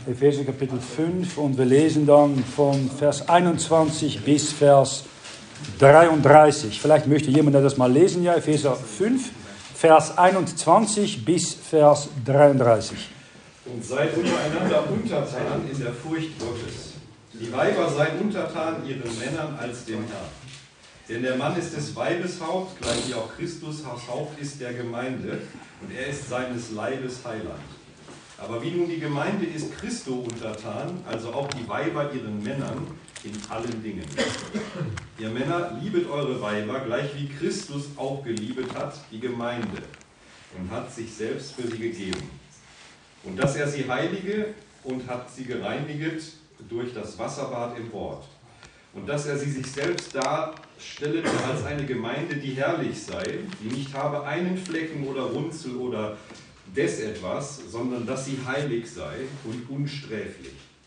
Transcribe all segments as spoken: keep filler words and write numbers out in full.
Epheser Kapitel fünf und wir lesen dann von Vers einundzwanzig bis Vers dreiunddreißig. Vielleicht möchte jemand das mal lesen, ja, Epheser fünf, Vers einundzwanzig bis Vers dreiunddreißig. Und seid untereinander untertan in der Furcht Gottes. Die Weiber seien untertan ihren Männern als dem Herrn. Denn der Mann ist des Weibes Haupt, gleich wie auch Christus Haupt ist der Gemeinde, und er ist seines Leibes Heiland. Aber wie nun die Gemeinde ist Christo untertan, also auch die Weiber ihren Männern in allen Dingen. Ihr Männer, liebet eure Weiber, gleich wie Christus auch geliebet hat, die Gemeinde, und hat sich selbst für sie gegeben. Und dass er sie heilige und hat sie gereinigt durch das Wasserbad im Wort. Und dass er sie sich selbst darstellete als eine Gemeinde, die herrlich sei, die nicht habe einen Flecken oder Runzel oder des etwas, sondern dass sie heilig sei und unsträflich.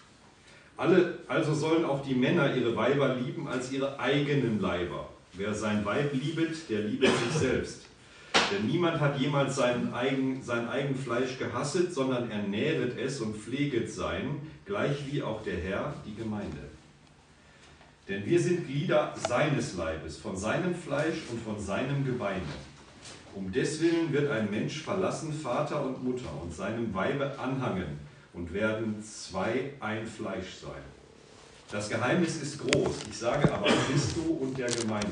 Alle also sollen auch die Männer ihre Weiber lieben als ihre eigenen Leiber. Wer sein Weib liebet, der liebet sich selbst. Denn niemand hat jemals sein eigen, sein eigen Fleisch gehasset, sondern er nähret es und pfleget sein, gleich wie auch der Herr die Gemeinde. Denn wir sind Glieder seines Leibes, von seinem Fleisch und von seinem Gebeine. Um deswillen wird ein Mensch verlassen, Vater und Mutter, und seinem Weibe anhangen, und werden zwei ein Fleisch sein. Das Geheimnis ist groß, ich sage aber Christo und der Gemeinde.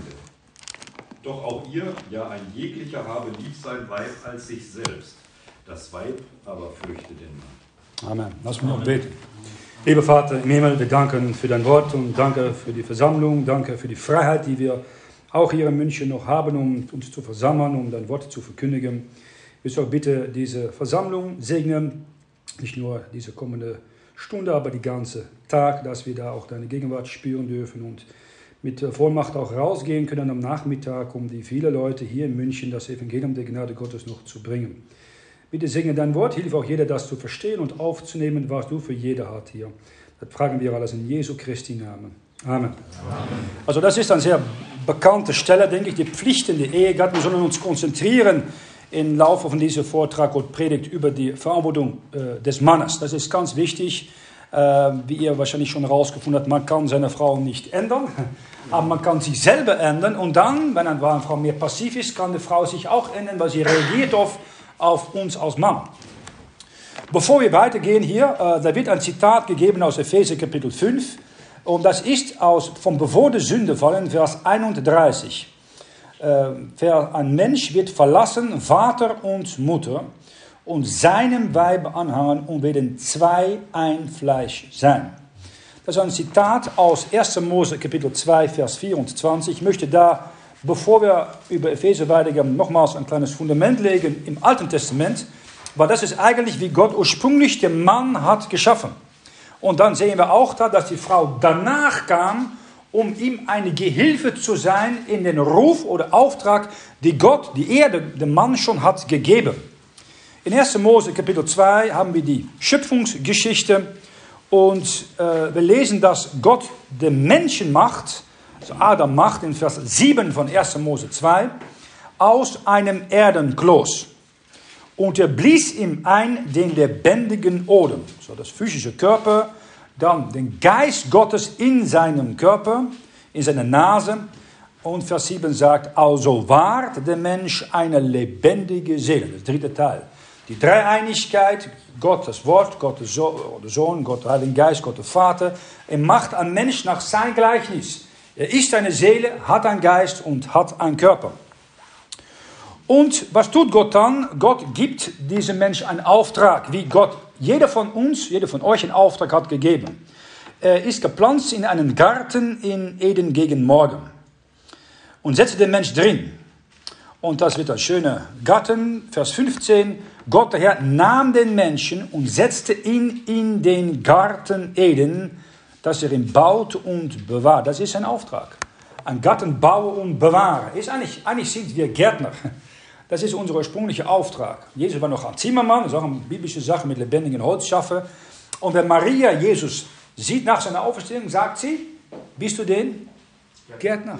Doch auch ihr, ja ein jeglicher habe lieb sein Weib als sich selbst. Das Weib aber fürchte den Mann. Amen. Lass mich noch beten. Lieber Vater im Himmel, wir danken für dein Wort und danke für die Versammlung, danke für die Freiheit, die wir auch hier in München noch haben, um uns zu versammeln, um dein Wort zu verkündigen. Willst du auch bitte diese Versammlung segnen, nicht nur diese kommende Stunde, aber die ganze Tag, dass wir da auch deine Gegenwart spüren dürfen und mit Vollmacht auch rausgehen können am Nachmittag, um die vielen Leute hier in München das Evangelium der Gnade Gottes noch zu bringen. Bitte segne dein Wort, hilf auch jeder, das zu verstehen und aufzunehmen, was du für jeder hast hier. Das fragen wir alles in Jesu Christi Namen. Amen. Amen. Also das ist eine sehr bekannte Stelle, denke ich, die Pflichten der Ehegatten. Wir sollen uns konzentrieren im Laufe von diesem Vortrag und Predigt über die Verantwortung äh, des Mannes. Das ist ganz wichtig. Äh, wie ihr wahrscheinlich schon herausgefunden habt, man kann seine Frau nicht ändern, aber man kann sich selber ändern. Und dann, wenn eine Frau mehr passiv ist, kann die Frau sich auch ändern, weil sie reagiert auf auf uns als Mann. Bevor wir weitergehen hier, äh, da wird ein Zitat gegeben aus Epheser Kapitel fünf und das ist aus vom Bevor der Sünde fallen, Vers einunddreißig. Äh, ein Mensch wird verlassen, Vater und Mutter, und seinem Weib anhangen und werden zwei ein Fleisch sein. Das ist ein Zitat aus erster Mose Kapitel zwei, Vers vierundzwanzig. Ich möchte da, bevor wir über Epheser weitergehen, nochmals ein kleines Fundament legen im Alten Testament, weil das ist eigentlich, wie Gott ursprünglich den Mann hat geschaffen. Und dann sehen wir auch da, dass die Frau danach kam, um ihm eine Gehilfe zu sein in den Ruf oder Auftrag, die Gott, die er dem Mann schon hat gegeben. In erster Mose Kapitel zwei haben wir die Schöpfungsgeschichte und äh, wir lesen, dass Gott den Menschen macht, also Adam macht in Vers sieben von erster Mose zwei, aus einem Erdenkloß. Und er blies ihm ein den lebendigen Odem, so das physische Körper, dann den Geist Gottes in seinem Körper, in seiner Nase. Und Vers sieben sagt, also ward der Mensch eine lebendige Seele. Das dritte Teil. Die Dreieinigkeit, Gott das Wort, Gott der Sohn, Gott der Heilige Geist, Gott der Vater. Er macht einen Mensch nach sein Gleichnis. Er ist eine Seele, hat einen Geist und hat einen Körper. Und was tut Gott dann? Gott gibt diesem Menschen einen Auftrag, wie Gott jeder von uns, jeder von euch einen Auftrag hat gegeben. Er ist gepflanzt in einen Garten in Eden gegen Morgen und setzt den Mensch drin. Und das wird ein schöner Garten, Vers fünfzehn. Gott, der Herr, nahm den Menschen und setzte ihn in den Garten Eden, dass er ihn baut und bewahrt. Das ist ein Auftrag. Ein Garten bauen und bewahren. Ist eigentlich, eigentlich sind wir Gärtner. Das ist unser ursprünglicher Auftrag. Jesus war noch ein Zimmermann, das ist auch eine biblische Sache mit lebendigem Holz schaffen. Und wenn Maria Jesus sieht nach seiner Auferstehung, sagt sie, bist du den Gärtner?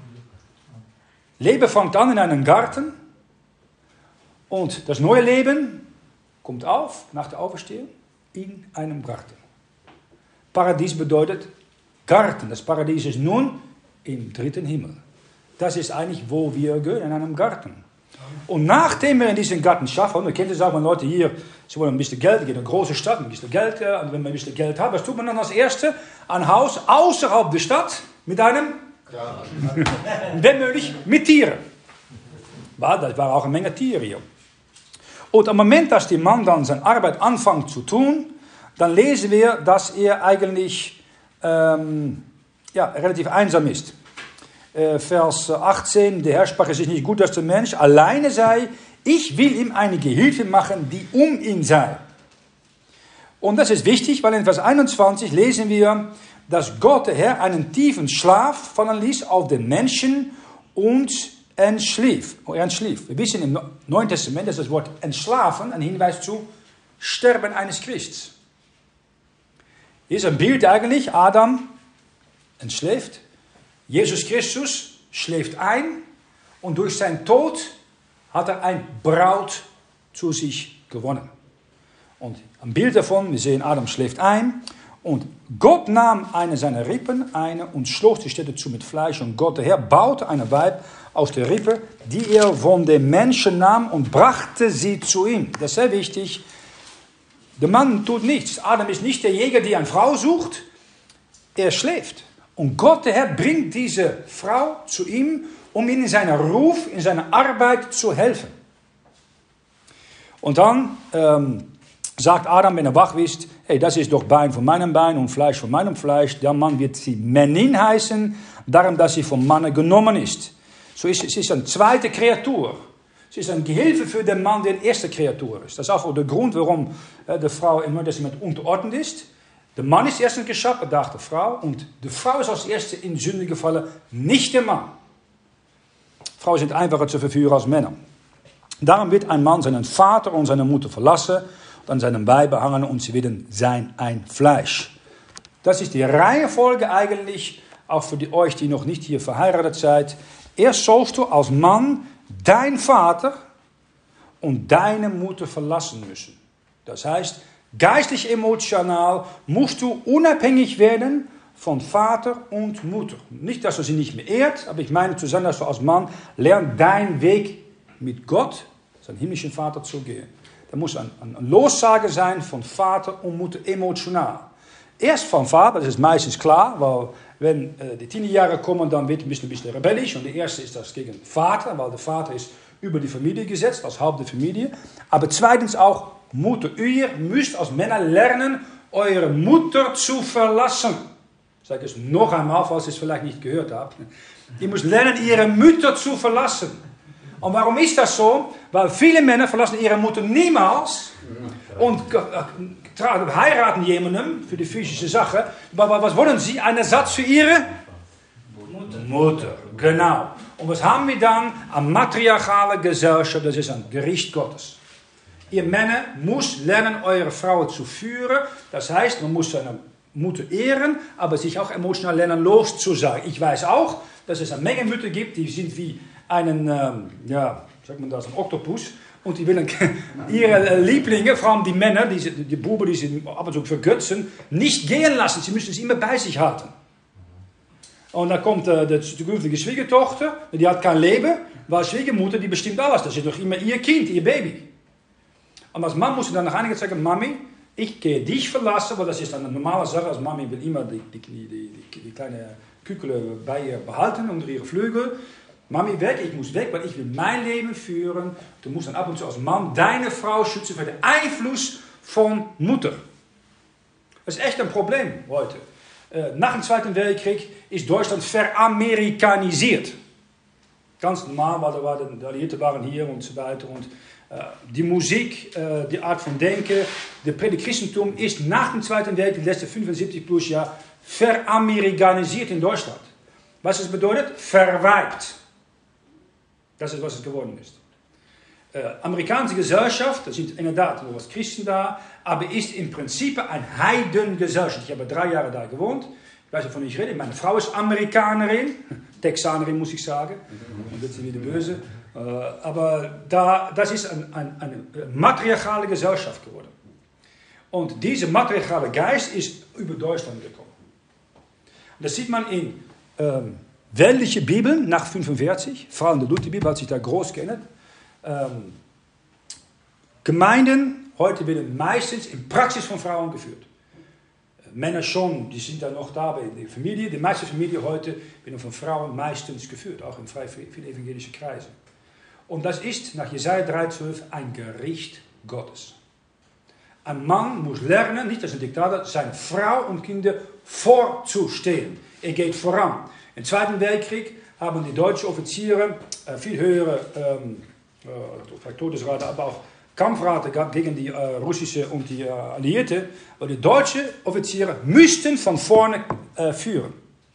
Leben fängt an in einem Garten und das neue Leben kommt auf nach der Auferstehung. in einem Garten. Paradies bedeutet Garten. Das Paradies ist nun im dritten Himmel. Das ist eigentlich, wo wir gehen, in einem Garten. Und nachdem wir in diesen Garten schaffen, ihr kennt es auch, wenn Leute hier, sie wollen ein bisschen Geld, gehen in eine große Stadt, ein bisschen Geld, und wenn man ein bisschen Geld hat, was tut man dann als Erste? Ein Haus außerhalb der Stadt mit einem, wenn möglich, mit Tieren. Weil das waren auch eine Menge Tiere hier. Und am Moment, dass der Mann dann seine Arbeit anfängt zu tun, dann lesen wir, dass er eigentlich ähm, ja, relativ einsam ist. Äh, Vers achtzehn, der Herr sprach, es ist nicht gut, dass der Mensch alleine sei. Ich will ihm eine Gehilfe machen, die um ihn sei. Und das ist wichtig, weil in Vers einundzwanzig lesen wir, dass Gott, der Herr, einen tiefen Schlaf fallen ließ auf den Menschen und entschlief. Oh, er entschlief. Wir wissen im Neuen Testament, dass das Wort entschlafen ein Hinweis zu Sterben eines Christs. Hier ist ein Bild eigentlich, Adam entschläft, Jesus Christus schläft ein und durch seinen Tod hat er ein Braut zu sich gewonnen. Und ein Bild davon, wir sehen, Adam schläft ein und Gott nahm eine seiner Rippen, eine und schloss die Stätte zu mit Fleisch und Gott, der Herr, baute eine Weib aus der Rippe, die er von dem Menschen nahm und brachte sie zu ihm. Das ist sehr wichtig. Der Mann tut nichts. Adam ist nicht der Jäger, der eine Frau sucht. Er schläft. Und Gott, der Herr, bringt diese Frau zu ihm, um ihm in seiner Ruf, in seiner Arbeit zu helfen. Und dann ähm, sagt Adam, wenn er wach ist, hey, das ist doch Bein von meinem Bein und Fleisch von meinem Fleisch. Der Mann wird sie Menin heißen, darum, dass sie vom Manne genommen ist. So ist es ist eine zweite Kreatur. Es ist ein Gehilfe für den Mann, der die erste Kreatur ist. Das ist auch der Grund, warum äh, die Frau im Neuen Testament unterordnet ist. Der Mann ist erst geschaffen, danach die Frau. Und die Frau ist als erste in Sünde gefallen, nicht der Mann. Frauen sind einfacher zu verführen als Männer. Darum wird ein Mann seinen Vater und seine Mutter verlassen und an seinem Weib hangen und sie werden sein ein Fleisch. Das ist die Reihenfolge eigentlich, auch für die, euch, die noch nicht hier verheiratet seid. Erst sollst du als Mann dein Vater und deine Mutter verlassen müssen. Das heißt, geistlich emotional musst du unabhängig werden von Vater und Mutter. Nicht, dass du sie nicht mehr ehrt, aber ich meine zusammen, dass du als Mann lernst, deinen Weg mit Gott, seinem himmlischen Vater, zu gehen. Da muss ein, ein, ein Lossage sein von Vater und Mutter emotional. Erst vom Vater, das ist meistens klar, weil wenn äh, die Teenjahre kommen, dann wird ein bisschen, ein bisschen rebellisch. Und der erste ist das gegen Vater, weil der Vater ist über die Familie gesetzt, als Haupt der Familie. Aber zweitens auch Mutter. Ihr müsst als Männer lernen, eure Mutter zu verlassen. Ich sage es noch einmal, falls ihr es vielleicht nicht gehört habt. Ihr müsst lernen, ihre Mutter zu verlassen. Und warum ist das so? Weil viele Männer verlassen ihre Mutter niemals und heiraten jemanden für die physische Sache. Aber was wollen sie? Ein Ersatz für ihre Mutter. Mutter, genau. Und was haben wir dann? Eine matriarchale Gesellschaft, das ist ein Gericht Gottes. Ihr Männer müsst lernen, eure Frauen zu führen. Das heißt, man muss seine Mutter ehren, aber sich auch emotional lernen, loszusagen. Ich weiß auch, dass es eine Menge Mütter gibt, die sind wie einen, ähm, ja, sagt man das, ein Oktopus. Und die willen ihre Lieblinge, vor allem die Männer, die, die Buben, die sie ab und zu vergötzen, nicht gehen lassen. Sie müssen sie immer bei sich halten. Und dann kommt äh, die zukünftige Schwiegertochter, die hat kein Leben, weil Schwiegermutter, die bestimmt alles. Das ist doch immer ihr Kind, ihr Baby. Und als Mann muss sie dann nach einiger Zeit sagen, Mami, ich gehe dich verlassen, weil das ist eine normale Sache. Als Mami will immer die, die, die, die, die kleine Kükele bei ihr behalten, unter ihre Flügel. Mami, weg, ich muss weg, weil ich will mein Leben führen. Du musst dann ab und zu als Mann deine Frau schützen vor dem Einfluss von Mutter. Das ist echt ein Problem heute. Äh, nach dem Zweiten Weltkrieg ist Deutschland veramerikanisiert. Ganz normal, weil da waren, die Alliierten waren hier und so weiter. Und äh, die Musik, äh, die Art von Denken, das Christentum ist nach dem Zweiten Weltkrieg, die letzten fünfundsiebzig plus Jahre, veramerikanisiert in Deutschland. Was das bedeutet? Verweibt. Das ist, was es geworden ist. Äh, amerikanische Gesellschaft, da sind inderdaad nur was Christen da, aber ist im Prinzip eine Heidengesellschaft. Ich habe drei Jahre da gewohnt. Ich weiß nicht, wovon ich rede. Meine Frau ist Amerikanerin, Texanerin muss ich sagen. Dann wird sie wieder böse. Äh, aber da, das ist ein, ein, eine matriarchale Gesellschaft geworden. Und dieser matriarchale Geist ist über Deutschland gekommen. Und das sieht man in ähm, weltlichen Bibeln nach fünfundvierzig, vor allem die Lutherbibel hat sich da groß geändert. Ähm, Gemeinden heute werden meistens in Praxis von Frauen geführt. Männer schon, die sind da noch da in der Familie. Die meisten Familien heute werden von Frauen meistens geführt, auch in frei vielen evangelischen Kreisen. Und das ist nach Jesaja drei zwölf ein Gericht Gottes. Ein Mann muss lernen, nicht als ein Diktator, seine Frau und Kinder vorzustehen. Er geht voran. Im Zweiten Weltkrieg haben die deutschen Offiziere äh, viel höhere ähm, äh, Todesrate, aber auch Kampfrate gehabt gegen die äh, russische und die äh, Alliierte, weil die deutschen Offiziere müssten von vorne äh, führen.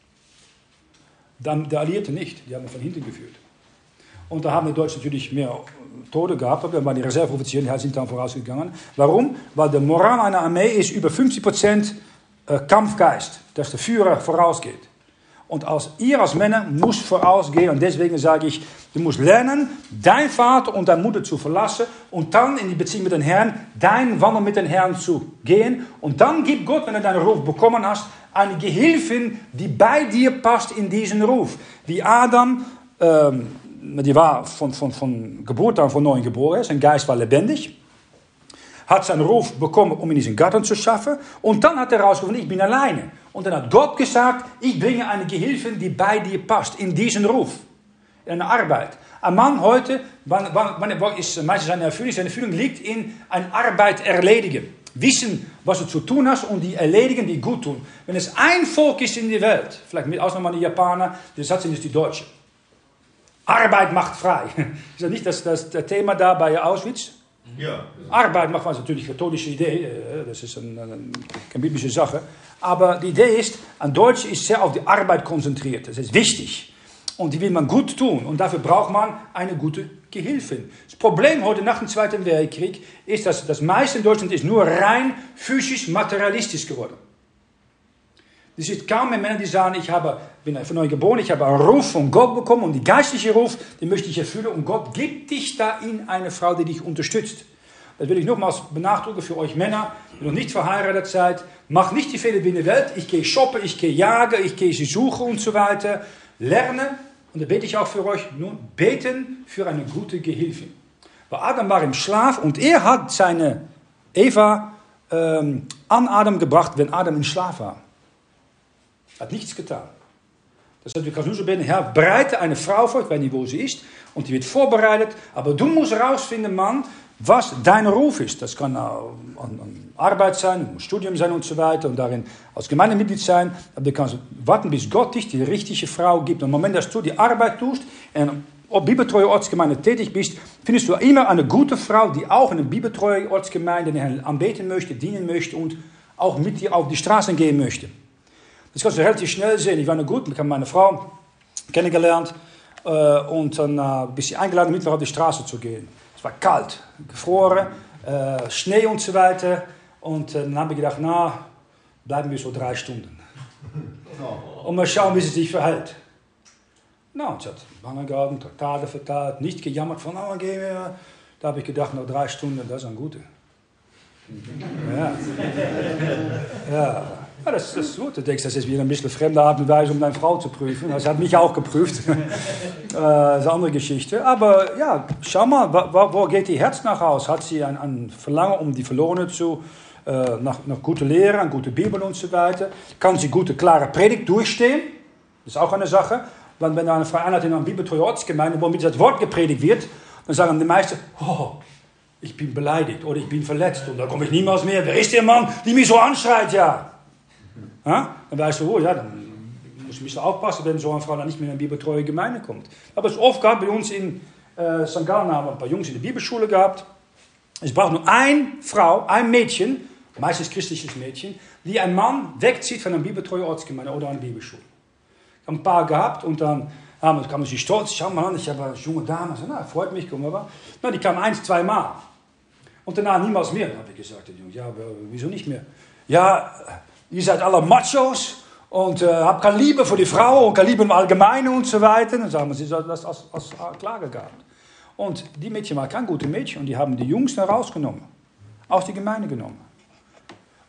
Dann die Alliierte nicht, die haben von hinten geführt. Und da haben die Deutschen natürlich mehr Tode gehabt, aber die Reserveoffiziere die sind dann vorausgegangen. Warum? Weil die Moral einer Armee ist über fünfzig Prozent äh, Kampfgeist, dass der Führer vorausgeht. Und als ihr als Männer muss vorausgehen. Und deswegen sage ich, du musst lernen, dein Vater und deine Mutter zu verlassen. Und dann in die Beziehung mit den Herrn, dein Wandel mit den Herrn zu gehen. Und dann gibt Gott, wenn du deinen Ruf bekommen hast, eine Gehilfin, die bei dir passt in diesen Ruf. Wie Adam, ähm, die war von, von, von Geburt an von neuem geboren. Sein Geist war lebendig. Hat seinen Ruf bekommen, um in diesen Garten zu schaffen. Und dann hat er herausgefunden, ich bin alleine. Und dann hat Gott gesagt, ich bringe eine Gehilfin, die bei dir passt, in diesen Ruf, in eine Arbeit. Ein Mann heute, wann, wann, wann ist meistens seine Erfüllung? Seine Erfüllung liegt in eine Arbeit erledigen. Wissen, was du zu tun hast und die erledigen, die gut tun. Wenn es ein Volk ist in der Welt, vielleicht mit Ausnahme die Japaner, der Satz sind es die Deutschen. Arbeit macht frei. Ist das nicht das, das, das Thema da bei Auschwitz? Ja. Arbeit macht man natürlich eine katholische Idee, das ist eine, eine, eine biblische Sache. Aber die Idee ist, ein Deutscher ist sehr auf die Arbeit konzentriert. Das ist wichtig. Und die will man gut tun. Und dafür braucht man eine gute Gehilfin. Das Problem heute nach dem Zweiten Weltkrieg ist, dass das meiste in Deutschland ist nur rein physisch, materialistisch geworden. Es gibt kaum mehr Männer, die sagen, ich habe, bin von neu geboren, ich habe einen Ruf von Gott bekommen und die geistliche Ruf, den möchte ich erfüllen. Und Gott gibt dich da in eine Frau, die dich unterstützt. Das will ich nochmals benachdrücken für euch Männer, die noch nicht verheiratet seid. Macht nicht die Fehler wie in der Welt. Ich gehe shoppen, ich gehe jagen, ich gehe sie suchen und so weiter. Lerne, und da bete ich auch für euch, nun beten für eine gute Gehilfin. Weil Adam war im Schlaf und er hat seine Eva ähm, an Adam gebracht, wenn Adam im Schlaf war. Hat nichts getan. Das heißt, du kannst nur so beten, Herr, bereite eine Frau vor, ich weiß nicht, wo sie ist, und die wird vorbereitet. Aber du musst herausfinden, Mann, was dein Ruf ist. Das kann an, an Arbeit sein, ein Studium sein und so weiter, und darin als Gemeindemitglied sein. Aber du kannst warten, bis Gott dich die richtige Frau gibt. Und im Moment, dass du die Arbeit tust, und ob bibeltreue Ortsgemeinde tätig bist, findest du immer eine gute Frau, die auch in einer bibeltreue Ortsgemeinde den Herrn anbeten möchte, dienen möchte und auch mit dir auf die Straßen gehen möchte. Das kannst du relativ schnell sehen. Ich war noch gut, ich habe meine Frau kennengelernt äh, und dann äh, bin ich eingeladen, mit mir auf die Straße zu gehen. Es war kalt, gefroren, äh, Schnee und so weiter. Und äh, dann habe ich gedacht, na, bleiben wir so drei Stunden. Und mal schauen, wie sie sich verhält. Na, und sie hat lange gehalten, Traktate verteilt, nicht gejammert von, oh, gehen wir. Da habe ich gedacht, nach drei Stunden, das ist ein guter. Ja. Ja. Ja, das, das ist gut. Du denkst, das ist wieder ein bisschen fremde Art und Weise, um deine Frau zu prüfen. Das hat mich auch geprüft. Das ist eine andere Geschichte. Aber ja, schau mal, wo, wo geht ihr Herz nach aus? Hat sie ein, ein Verlangen, um die Verlorenen zu, äh, nach, nach gute Lehre, an gute Bibel und so weiter? Kann sie gute, klare Predigt durchstehen? Das ist auch eine Sache. Wenn, wenn eine Frau einhat in einer bibeltreuen Ortsgemeinde, womit das Wort gepredigt wird, dann sagen die meisten, oh, ich bin beleidigt oder ich bin verletzt und da komme ich niemals mehr. Wer ist der Mann, die mich so anschreit, ja? Ja? Dann weißt du, oh ja, dann muss ich ein bisschen aufpassen, wenn so eine Frau dann nicht mehr in eine bibeltreue Gemeinde kommt. Aber es oft gab bei uns in äh, Sankt Gallen, haben wir ein paar Jungs in der Bibelschule gehabt. Es braucht nur eine Frau, ein Mädchen, meistens christliches Mädchen, die ein Mann wegzieht von einer bibeltreuen Ortsgemeinde oder einer Bibelschule. Ich habe ein paar gehabt und dann haben wir, kamen sie stolz, schau mal an, ich habe eine junge Dame, so, na, freut mich, komm mal. Na, die kam eins, zwei Mal. Und danach niemals mehr, habe ich gesagt, ja, wieso nicht mehr? Ja, ihr seid alle Machos und äh, habt keine Liebe für die Frau und keine Liebe im Allgemeinen und so weiter. Dann sagen wir, sie sollten das als, als Klage gehabt. Und die Mädchen waren kein gutes Mädchen und die haben die Jungs dann rausgenommen, aus der Gemeinde genommen.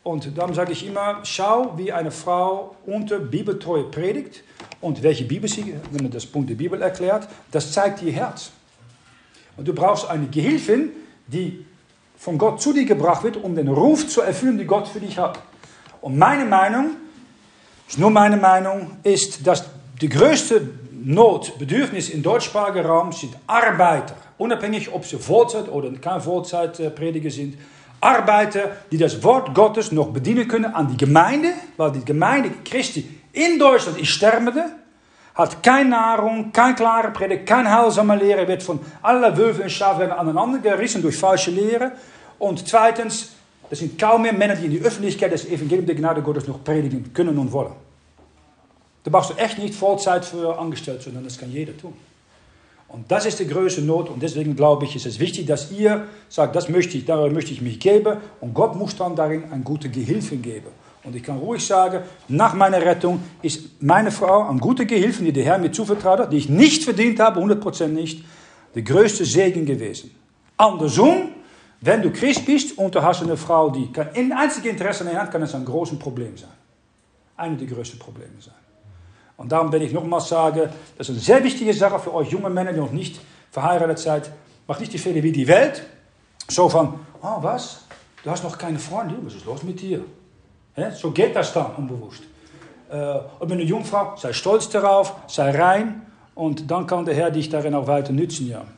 Und darum sage ich immer, schau, wie eine Frau unter Bibeltreue predigt und welche Bibel sie, wenn man das Punkt der Bibel erklärt, das zeigt ihr Herz. Und du brauchst eine Gehilfin, die von Gott zu dir gebracht wird, um den Ruf zu erfüllen, den Gott für dich hat. Und meine Meinung, ist nur meine Meinung, ist, dass die größte Not, Bedürfnis im deutschsprachigen Raum sind Arbeiter. Unabhängig, ob sie Vollzeit oder kein Vollzeitprediger sind. Arbeiter, die das Wort Gottes noch bedienen können an die Gemeinde, weil die Gemeinde Christi in Deutschland ist sterbende, hat keine Nahrung, keine klare Predigt, keine heilsame Lehre, wird von aller Wölfe und Schafe werden aneinander gerissen durch falsche Lehre. Und zweitens, es sind kaum mehr Männer, die in die Öffentlichkeit das Evangelium der Gnade Gottes noch predigen können und wollen. Da brauchst du echt nicht Vollzeit für angestellt, sondern das kann jeder tun. Und das ist die größte Not und deswegen glaube ich, ist es wichtig, dass ihr sagt, das möchte ich, darüber möchte ich mich geben und Gott muss dann darin eine gute Gehilfin geben. Und ich kann ruhig sagen, nach meiner Rettung ist meine Frau eine gute Gehilfin, die der Herr mir zuvertraut hat, die ich nicht verdient habe, hundert Prozent nicht, der größte Segen gewesen. Andersrum, wenn du Christ bist und du hast eine Frau, die kein einziges Interesse an dir hat, kann es ein großes Problem sein. Eine der größten Probleme sein. Und darum werde ich nochmals sagen, das ist eine sehr wichtige Sache für euch junge Männer, die noch nicht verheiratet seid. Macht nicht die Fehler wie die Welt. So von, oh was, du hast noch keine Freundin, was ist los mit dir? Ja, so geht das dann, unbewusst. Äh, und wenn eine Jungfrau, sei stolz darauf, sei rein und dann kann der Herr dich darin auch weiter nützen, ja.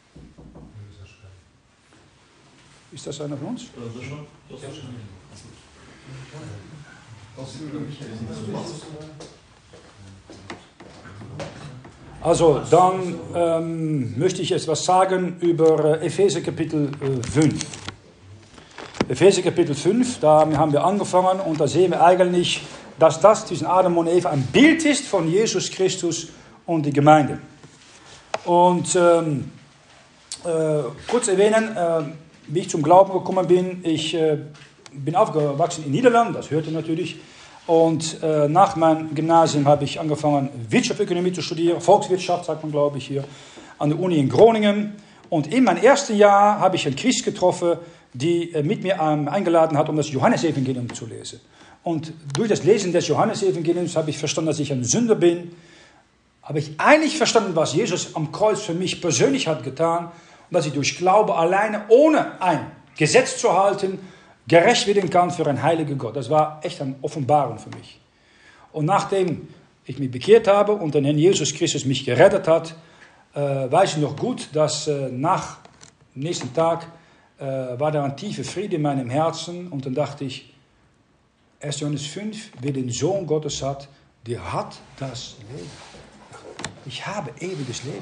Ist das einer von uns? Also, dann ähm, möchte ich etwas sagen über äh, Epheser Kapitel äh, fünf. Epheser Kapitel fünf, da haben wir angefangen und da sehen wir eigentlich, dass das zwischen Adam und Eva ein Bild ist von Jesus Christus und die Gemeinde. Und ähm, äh, kurz erwähnen, äh, wie ich zum Glauben gekommen bin. Ich äh, bin aufgewachsen in Niederlanden, das hört ihr natürlich. Und äh, nach meinem Gymnasium habe ich angefangen, Wirtschaftsökonomie zu studieren, Volkswirtschaft, sagt man glaube ich hier, an der Uni in Groningen. Und in meinem ersten Jahr habe ich einen Christ getroffen, die äh, mit mir ähm, eingeladen hat, um das Johannesevangelium zu lesen. Und durch das Lesen des Johannesevangeliums habe ich verstanden, dass ich ein Sünder bin. Habe ich eigentlich verstanden, was Jesus am Kreuz für mich persönlich hat getan. Und dass ich durch Glaube alleine, ohne ein Gesetz zu halten, gerecht werden kann für einen heiligen Gott. Das war echt eine Offenbarung für mich. Und nachdem ich mich bekehrt habe und dann Herr Jesus Christus mich gerettet hat, äh, weiß ich noch gut, dass äh, nach dem nächsten Tag äh, war da ein tiefer Friede in meinem Herzen. Und dann dachte ich, erster Johannes fünf, wer den Sohn Gottes hat, der hat das Leben. Ich habe ewiges Leben.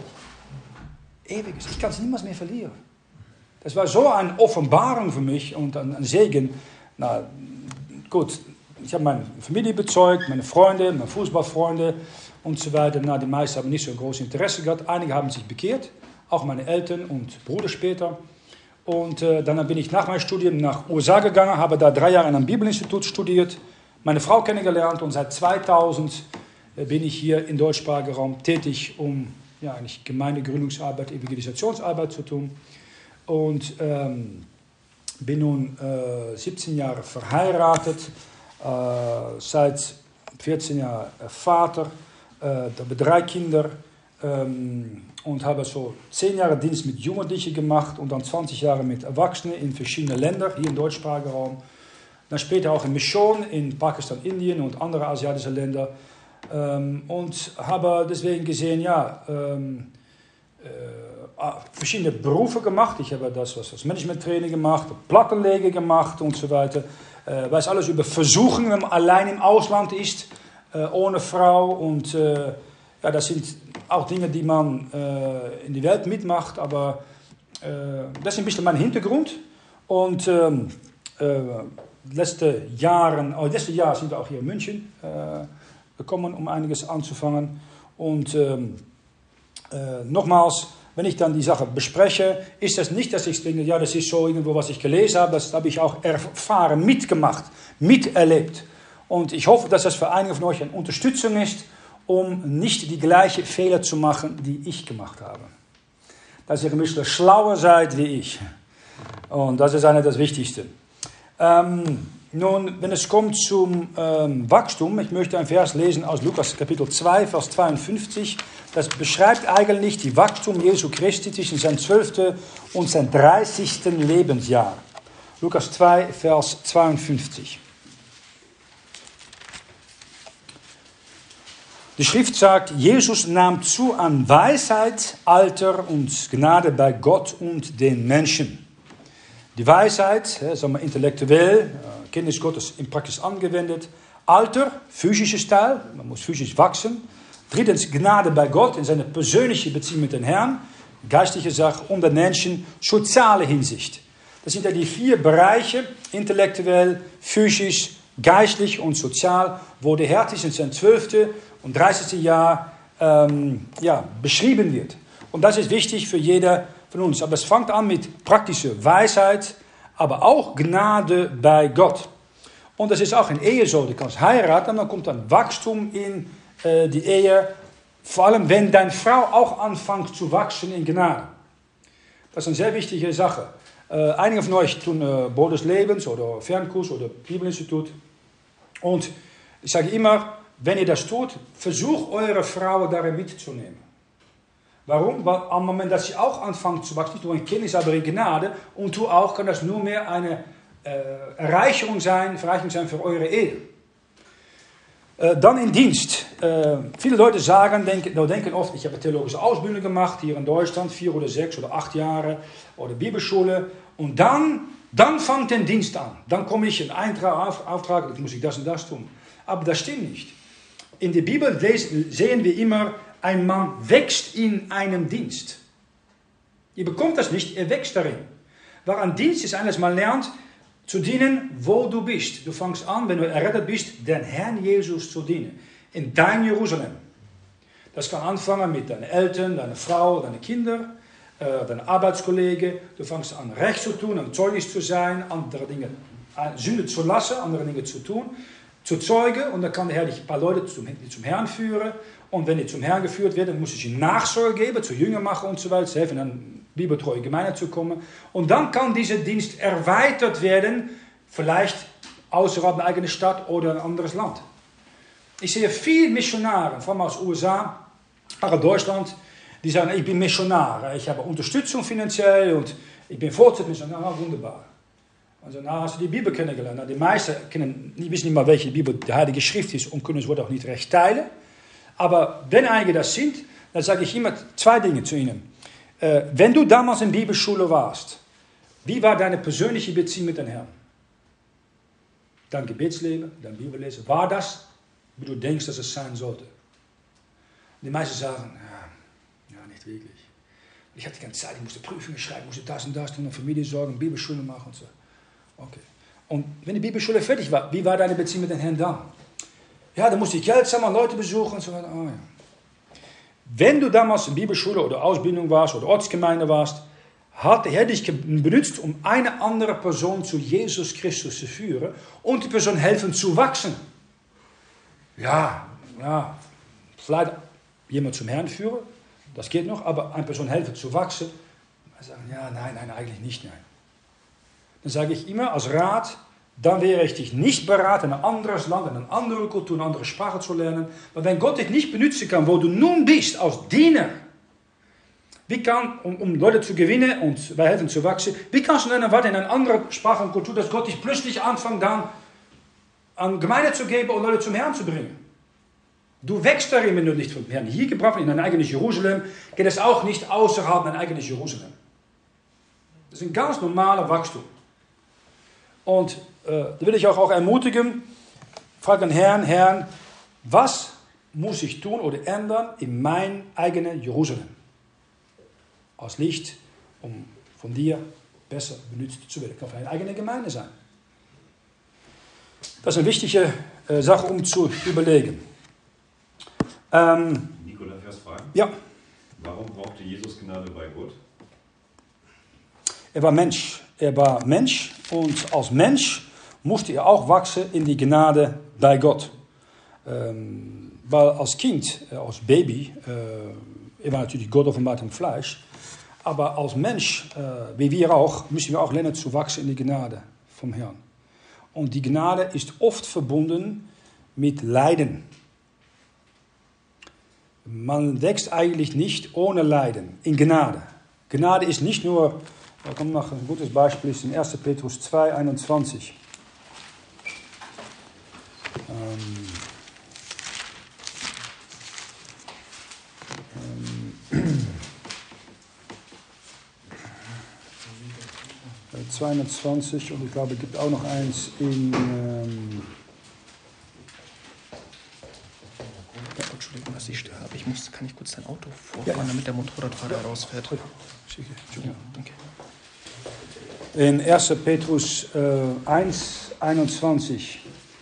Ewiges. Ich kann es niemals mehr verlieren. Das war so eine Offenbarung für mich und ein Segen. Na gut, ich habe meine Familie bezeugt, meine Freunde, meine Fußballfreunde und so weiter. Na, die meisten haben nicht so ein großes Interesse gehabt. Einige haben sich bekehrt, auch meine Eltern und Bruder später. Und äh, dann bin ich nach meinem Studium nach U S A gegangen, habe da drei Jahre an einem Bibelinstitut studiert, meine Frau kennengelernt und seit zweitausend äh, bin ich hier im deutschsprachigen Raum tätig, um ja, eigentlich Gemeindegründungsarbeit, Evangelisationsarbeit zu tun. Und ähm, bin nun äh, siebzehn Jahre verheiratet, äh, seit vierzehn Jahren Vater, äh, habe drei Kinder ähm, und habe so zehn Jahre Dienst mit Jugendlichen gemacht und dann zwanzig Jahre mit Erwachsenen in verschiedenen Ländern, hier im deutschsprachigen Raum. Dann später auch in Mission in Pakistan, Indien und andere asiatische Länder. Ähm, und habe deswegen gesehen, ja, ähm, äh, verschiedene Berufe gemacht. Ich habe das, was das Management-Training gemacht, Plattenleger gemacht und so weiter. Äh, weiß alles über Versuchen, wenn man allein im Ausland ist, äh, ohne Frau. Und äh, ja, das sind auch Dinge, die man äh, in die Welt mitmacht. Aber äh, das ist ein bisschen mein Hintergrund. Und ähm, äh, letzte Jahren, oh, letzte Jahr sind wir auch hier in München äh, gekommen, um einiges anzufangen. Und ähm, äh, nochmals, wenn ich dann die Sache bespreche, ist das nicht, dass ich denke, ja, das ist so irgendwo, was ich gelesen habe. Das habe ich auch erfahren, mitgemacht, miterlebt. Und ich hoffe, dass das für einige von euch eine Unterstützung ist, um nicht die gleichen Fehler zu machen, die ich gemacht habe. Dass ihr ein bisschen schlauer seid wie ich. Und das ist einer das Wichtigste. Ähm, Nun, wenn es kommt zum ähm, Wachstum, ich möchte ein Vers lesen aus Lukas Kapitel zwei, Vers zweiundfünfzig. Das beschreibt eigentlich die Wachstum Jesu Christi zwischen seinem zwölften und seinem dreißigsten Lebensjahr. Lukas zwei, Vers zweiundfünfzig. Die Schrift sagt, Jesus nahm zu an Weisheit, Alter und Gnade bei Gott und den Menschen. Die Weisheit, sagen wir intellektuell, Kenntnis Gottes in Praxis angewendet. Alter, physisches Teil, man muss physisch wachsen. Drittens, Gnade bei Gott in seiner persönlichen Beziehung mit dem Herrn. Geistliche Sache und den Menschen, soziale Hinsicht. Das sind ja die vier Bereiche, intellektuell, physisch, geistlich und sozial, wo der Herr zwischen seinem zwölften und dreißigsten Jahr ähm, ja, beschrieben wird. Und das ist wichtig für jeder von uns. Aber es fängt an mit praktischer Weisheit, aber auch Gnade bei Gott. Und das ist auch in Ehe so. Du kannst heiraten und dann kommt dann Wachstum in äh, die Ehe. Vor allem, wenn deine Frau auch anfängt zu wachsen in Gnade. Das ist eine sehr wichtige Sache. Äh, einige von euch tun äh, Brot des Lebens oder Fernkurs oder Bibelinstitut. Und ich sage immer, wenn ihr das tut, versucht eure Frau darin mitzunehmen. Warum? Weil am Moment, dass sie auch anfängt zu wachsen, nicht nur in Kenntnis, aber in Gnade, und du auch, kann das nur mehr eine äh, Erreicherung sein, Verreicherung sein für eure Ehe. Äh, dann in Dienst. Äh, viele Leute sagen, denken, nou denken oft, ich habe eine theologische Ausbildung gemacht, hier in Deutschland, vier oder sechs oder acht Jahre, oder Bibelschule, und dann, dann fängt der Dienst an. Dann komme ich in Eintrag, Auftrag, dann muss ich das und das tun. Aber das stimmt nicht. In der Bibel sehen wir immer, ein Mann wächst in einem Dienst. Ihr bekommt das nicht, er wächst darin. Weil ein Dienst ist eines, man lernt zu dienen, wo du bist. Du fängst an, wenn du errettet bist, den Herrn Jesus zu dienen. In dein Jerusalem. Das kann anfangen mit deinen Eltern, deiner Frau, deinen Kindern, äh, deinen Arbeitskollegen. Du fängst an, Recht zu tun, ein Zeugnis zu sein, andere Dinge, Sünde zu lassen, andere Dinge zu tun, zu zeugen. Und dann kann der Herr dich ein paar Leute zum, zum Herrn führen. Und wenn die zum Herrn geführt werden, muss ich ihnen Nachsorge geben, zu Jünger machen und so weiter, zu helfen, an bibeltreue Gemeinde zu kommen. Und dann kann dieser Dienst erweitert werden, vielleicht außerhalb der eigenen Stadt oder ein anderes Land. Ich sehe viele Missionare, vor allem aus den U S A, auch in Deutschland, die sagen, ich bin Missionar, ich habe Unterstützung finanziell und ich bin Fortsetzungsmissionar. Ah, wunderbar. Also, na, hast du die Bibel kennengelernt? Na, die meisten kennen, die wissen nicht mal, welche Bibel die Heilige Schrift ist und können das Wort auch nicht recht teilen. Aber wenn einige das sind, dann sage ich immer zwei Dinge zu ihnen. Äh, wenn du damals in Bibelschule warst, wie war deine persönliche Beziehung mit dem Herrn? Dein Gebetsleben, dein Bibellesen, war das, wie du denkst, dass es sein sollte? Und die meisten sagen, ja, ja, nicht wirklich. Ich hatte keine Zeit, ich musste Prüfungen schreiben, musste das und das tun, Familiensorgen, Bibelschule machen und so. Okay. Und wenn die Bibelschule fertig war, wie war deine Beziehung mit dem Herrn dann? Ja, dann musste ich Geld sammeln, Leute besuchen und so weiter. Oh, ja. Wenn du damals in Bibelschule oder Ausbildung warst oder Ortsgemeinde warst, hat der Herr dich benutzt, um eine andere Person zu Jesus Christus zu führen und die Person helfen zu wachsen. Ja, ja, vielleicht jemand zum Herrn führen, das geht noch, aber eine Person helfen zu wachsen, dann sagen, ja, nein, nein, eigentlich nicht, nein. Dann sage ich immer als Rat, dann wäre ich dich nicht bereit, in ein anderes Land, in eine andere Kultur, eine andere Sprache zu lernen. Aber wenn Gott dich nicht benutzen kann, wo du nun bist, als Diener, wie kann, um, um Leute zu gewinnen und bei helfen zu wachsen, wie kannst du dann erwarten, in eine andere Sprache und Kultur, dass Gott dich plötzlich anfängt, dann an Gemeinde zu geben und Leute zum Herrn zu bringen? Du wächst darin, wenn du nicht vom Herrn hier gebracht in dein eigenes Jerusalem, geht es auch nicht außerhalb dein eigenes Jerusalem. Das ist ein ganz normaler Wachstum. Und äh, da will ich auch, auch ermutigen, frag den Herrn, Herrn, was muss ich tun oder ändern in mein eigenes Jerusalem? Als Licht, um von dir besser benutzt zu werden. Kann für eine eigene Gemeinde sein. Das ist eine wichtige äh, Sache, um zu überlegen. Ähm, Nico, darf ich was fragen? Ja. Warum brauchte Jesus Gnade bei Gott? Er war Mensch. Er war Mensch und als Mensch musste er auch wachsen in die Gnade bei Gott. Ähm, weil als Kind, äh, als Baby, äh, er war natürlich Gott offenbart im Fleisch, aber als Mensch, äh, wie wir auch, müssen wir auch lernen zu wachsen in die Gnade vom Herrn. Und die Gnade ist oft verbunden mit Leiden. Man wächst eigentlich nicht ohne Leiden, in Gnade. Gnade ist nicht nur, da kommt noch ein gutes Beispiel, ist in erster Petrus zwei, einundzwanzig. Ähm, ähm, zweiundzwanzig und ich glaube, es gibt auch noch eins in... Ähm, ja, Entschuldigung, dass ich störe, aber ich muss, kann ich kurz dein Auto vorfahren, ja, damit der Motorradfahrer ja rausfährt? Ja, danke. In erster Petrus äh, eins, einundzwanzig.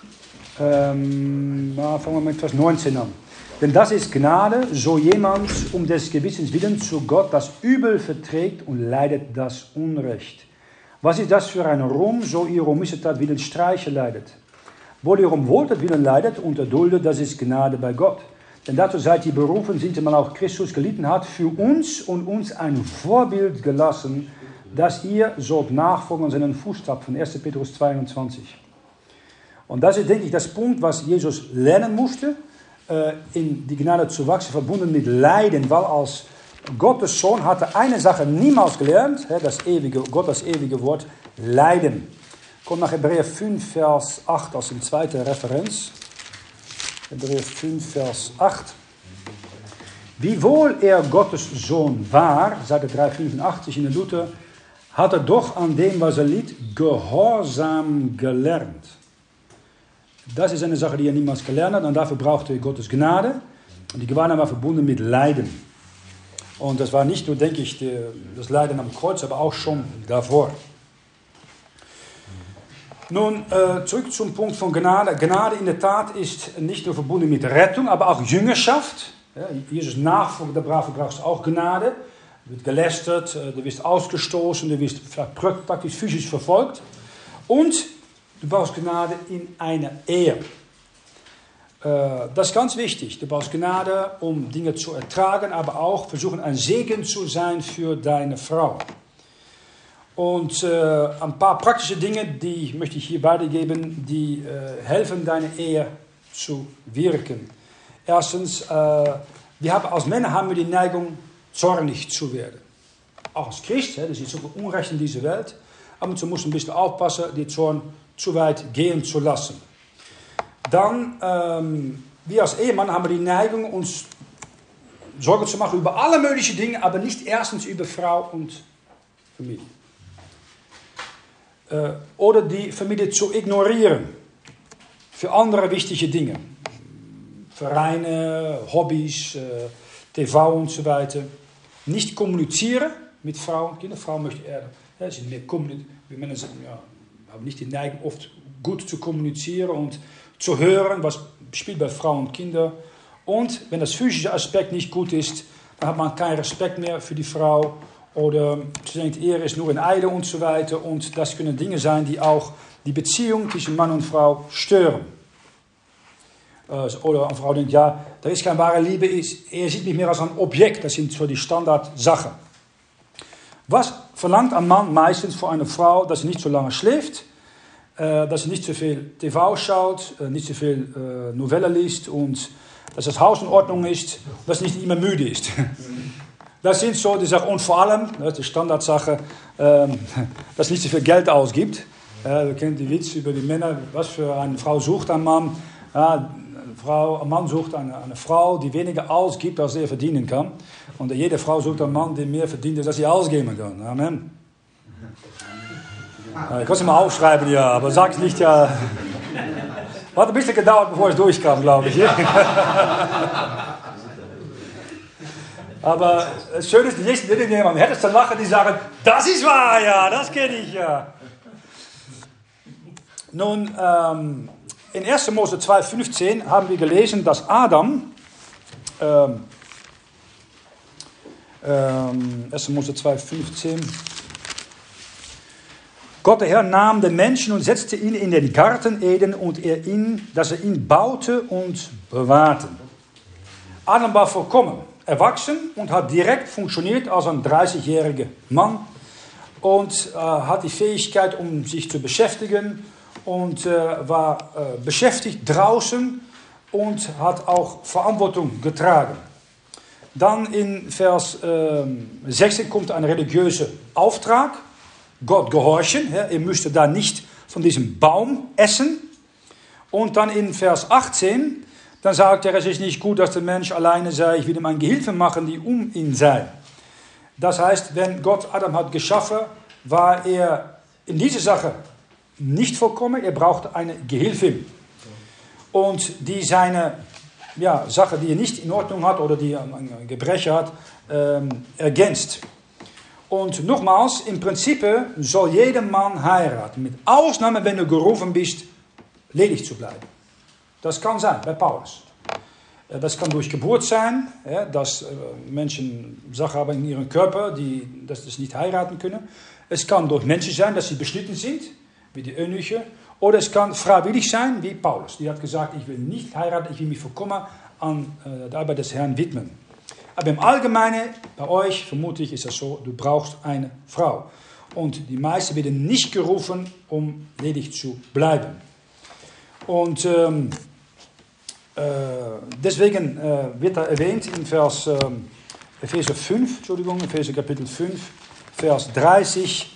Ähm, na, fangen wir mit Vers neunzehn an. Denn das ist Gnade, so jemand um des Gewissens willen zu Gott das Übel verträgt und leidet das Unrecht. Was ist das für ein Ruhm, so ihr um Missetat willen Streiche leidet? Wo ihr um Wohltat willen leidet und erduldet, das ist Gnade bei Gott. Denn dazu seid ihr berufen, sind man auch Christus gelitten hat, für uns und uns ein Vorbild gelassen, dass ihr sollt nachfolgen an seinen Fußstapfen. erster Petrus zwei, einundzwanzig. Und das ist, denke ich, das Punkt, was Jesus lernen musste, in die Gnade zu wachsen, verbunden mit Leiden, weil als Gottes Sohn hatte eine Sache niemals gelernt, das ewige, Gott das ewige Wort, Leiden. Kommt nach Hebräer fünf, Vers acht als eine zweite Referenz. Hebräer fünf, Vers acht. Wiewohl er Gottes Sohn war, Seite dreihundertfünfundachtzig in der Luther, hat er doch an dem, was er litt, Gehorsam gelernt. Das ist eine Sache, die er niemals gelernt hat und dafür brauchte er Gottes Gnade. Und die Gnade war verbunden mit Leiden. Und das war nicht nur, denke ich, die, das Leiden am Kreuz, aber auch schon davor. Nun, äh, zurück zum Punkt von Gnade. Gnade in der Tat ist nicht nur verbunden mit Rettung, aber auch Jüngerschaft. Ja, Jesus nachfolgen, der Brave brauchst auch Gnade. Du wirst gelästert, du wirst ausgestoßen, du wirst praktisch physisch verfolgt. Und du brauchst Gnade in einer Ehe. Äh, das ist ganz wichtig. Du brauchst Gnade, um Dinge zu ertragen, aber auch versuchen, ein Segen zu sein für deine Frau. Und äh, ein paar praktische Dinge, die möchte ich hier weitergeben, die äh, helfen, deine Ehe zu wirken. Erstens, äh, wir haben, als Männer haben wir die Neigung, zornig zu werden. Auch als Christ, das ist so viel Unrecht in dieser Welt. Ab und zu muss man ein bisschen aufpassen, die Zorn zu weit gehen zu lassen. Dann, ähm, wir als Ehemann haben die Neigung, uns Sorgen zu machen über alle möglichen Dinge, aber nicht erstens über Frau und Familie. Äh, oder die Familie zu ignorieren für andere wichtige Dinge. Vereine, Hobbys, äh, T V und so weiter. Nicht kommunizieren mit Frau und Kinder. Frau möchte eher, ja, sind mehr kommunizieren. Wir Männer sind, ja, haben nicht die Neigung, oft gut zu kommunizieren und zu hören, was spielt bei Frau und Kinder. Und wenn das physische Aspekt nicht gut ist, dann hat man keinen Respekt mehr für die Frau. Oder sie denkt, Ehre ist nur in Eile und so weiter. Und das können Dinge sein, die auch die Beziehung zwischen Mann und Frau stören. Oder eine Frau denkt, ja, da ist keine wahre Liebe, er sieht mich mehr als ein Objekt. Das sind so die Standardsachen. Was verlangt ein Mann meistens von einer Frau, dass sie nicht so lange schläft, dass sie nicht so viel T V schaut, nicht so viel Novelle liest und dass das Haus in Ordnung ist und dass sie nicht immer müde ist. Das sind so die Sachen. Und vor allem, das ist die Standardsache, dass nicht so viel Geld ausgibt. Wir kennen die Witz über die Männer, was für eine Frau sucht ein Mann. Ja, eine Frau, ein Mann sucht eine, eine Frau, die weniger ausgibt, als er verdienen kann. Und jede Frau sucht einen Mann, der mehr verdient, als er ausgeben kann. Amen. Ja, ich kann es mal aufschreiben, ja, aber sag es nicht, ja. Hat ein bisschen gedauert, bevor es durchkam, glaube ich. Aber das Schöne ist, die nächsten Dinge, man hätte es dann lachen, die sagen, das ist wahr, ja, das kenne ich, ja. Nun, ähm, in erster Mose zwei, fünfzehn haben wir gelesen, dass Adam, ähm, ähm, erster Mose zwei, fünfzehn, Gott der Herr nahm den Menschen und setzte ihn in den Garten Eden und er ihn, dass er ihn baute und bewahrte. Adam war vollkommen erwachsen und hat direkt funktioniert als ein dreißigjähriger Mann und äh, hat die Fähigkeit, um sich zu beschäftigen und äh, war äh, beschäftigt draußen und hat auch Verantwortung getragen. Dann in Vers äh, sechzehn kommt ein religiöser Auftrag. Gott gehorchen. Ja, ihr müsst da nicht von diesem Baum essen. Und dann in Vers achtzehn, dann sagt er, es ist nicht gut, dass der Mensch alleine sei. Ich will ihm eine Gehilfe machen, die um ihn sei. Das heißt, wenn Gott Adam hat geschaffen, war er in dieser Sache nicht vollkommen. Er brauchte eine Gehilfe. Und die seine ja, Sache, die er nicht in Ordnung hat oder die ein Gebrechen hat, ähm, ergänzt. Und nochmals, im Prinzip soll jeder Mann heiraten. Mit Ausnahme, wenn du gerufen bist, ledig zu bleiben. Das kann sein, bei Paulus. Das kann durch Geburt sein, ja, dass Menschen Sachen haben in ihrem Körper, die dass das nicht heiraten können. Es kann durch Menschen sein, dass sie beschnitten sind, wie die Eunuche. Oder es kann freiwillig sein, wie Paulus. Die hat gesagt, ich will nicht heiraten, ich will mich vollkommen an äh, der Arbeit des Herrn widmen. Aber im Allgemeinen, bei euch, vermutlich ist das so, du brauchst eine Frau. Und die meisten werden nicht gerufen, um ledig zu bleiben. Und ähm, äh, deswegen äh, wird da erwähnt in Vers äh, Epheser fünf, Entschuldigung, Epheser Kapitel fünf, Vers dreißig.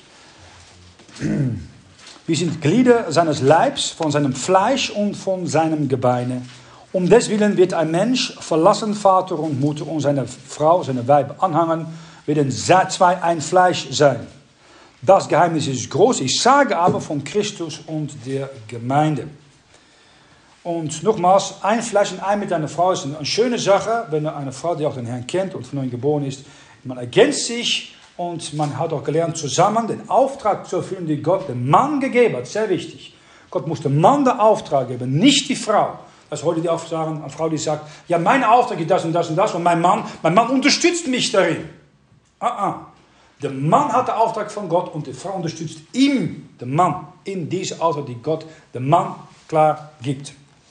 Wir sind Glieder seines Leibs, von seinem Fleisch und von seinem Gebeine. Um deswillen wird ein Mensch verlassen Vater und Mutter und seine Frau, seine Weib anhangen, werden zwei ein Fleisch sein. Das Geheimnis ist groß. Ich sage aber von Christus und der Gemeinde. Und nochmals, ein Fleisch und ein mit einer Frau ist eine schöne Sache, wenn eine Frau, die auch den Herrn kennt und von neuem geboren ist, man ergänzt sich und man hat auch gelernt, zusammen den Auftrag zu erfüllen, den Gott dem Mann gegeben hat. Sehr wichtig. Gott muss dem Mann den Auftrag geben, nicht die Frau. Das ist heute die Auftrag, eine Frau, die sagt, ja, mein Auftrag ist das und das und das und mein Mann, mein Mann unterstützt mich darin. Ah, ah. Der Mann hat den Auftrag von Gott und die Frau unterstützt ihm, den Mann, in diese Auftrag, die Gott dem Mann klar gibt.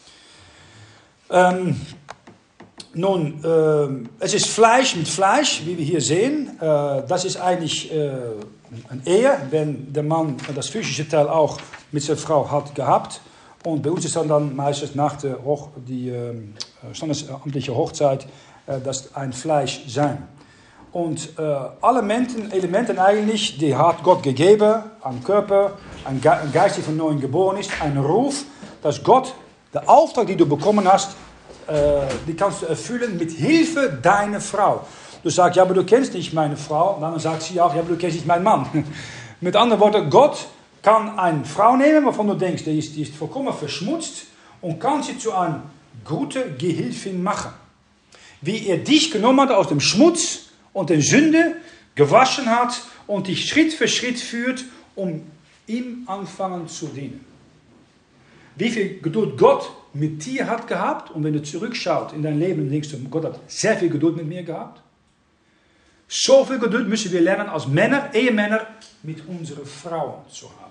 Ähm, nun, äh, es ist Fleisch mit Fleisch, wie wir hier sehen. Äh, das ist eigentlich äh, eine Ehe, wenn der Mann das physische Teil auch mit seiner Frau hat gehabt. Und bei uns ist dann, dann meistens nach der Hoch, die äh, standesamtliche Hochzeit, äh, das ein Fleisch sein. Und äh, alle Elementen, Elementen eigentlich, die hat Gott gegeben, am Körper, ein, Ge ein Geist, der von neuem geboren ist, ein Ruf, dass Gott, der Auftrag, den du bekommen hast, äh, die kannst du erfüllen mit Hilfe deiner Frau. Du sagst, ja, aber du kennst nicht meine Frau. Und dann sagt sie auch, ja, aber du kennst nicht meinen Mann. Mit anderen Worten, Gott kann eine Frau nehmen, wovon du denkst, die ist, die ist vollkommen verschmutzt und kann sie zu einer guten Gehilfin machen. Wie er dich genommen hat aus dem Schmutz und der Sünde, gewaschen hat und dich Schritt für Schritt führt, um ihm anfangen zu dienen. Wie viel Geduld Gott mit dir hat gehabt und wenn du zurückschaust in dein Leben, denkst du, Gott hat sehr viel Geduld mit mir gehabt. So viel Geduld müssen wir lernen als Männer, Ehemänner, mit unseren Frauen zu haben.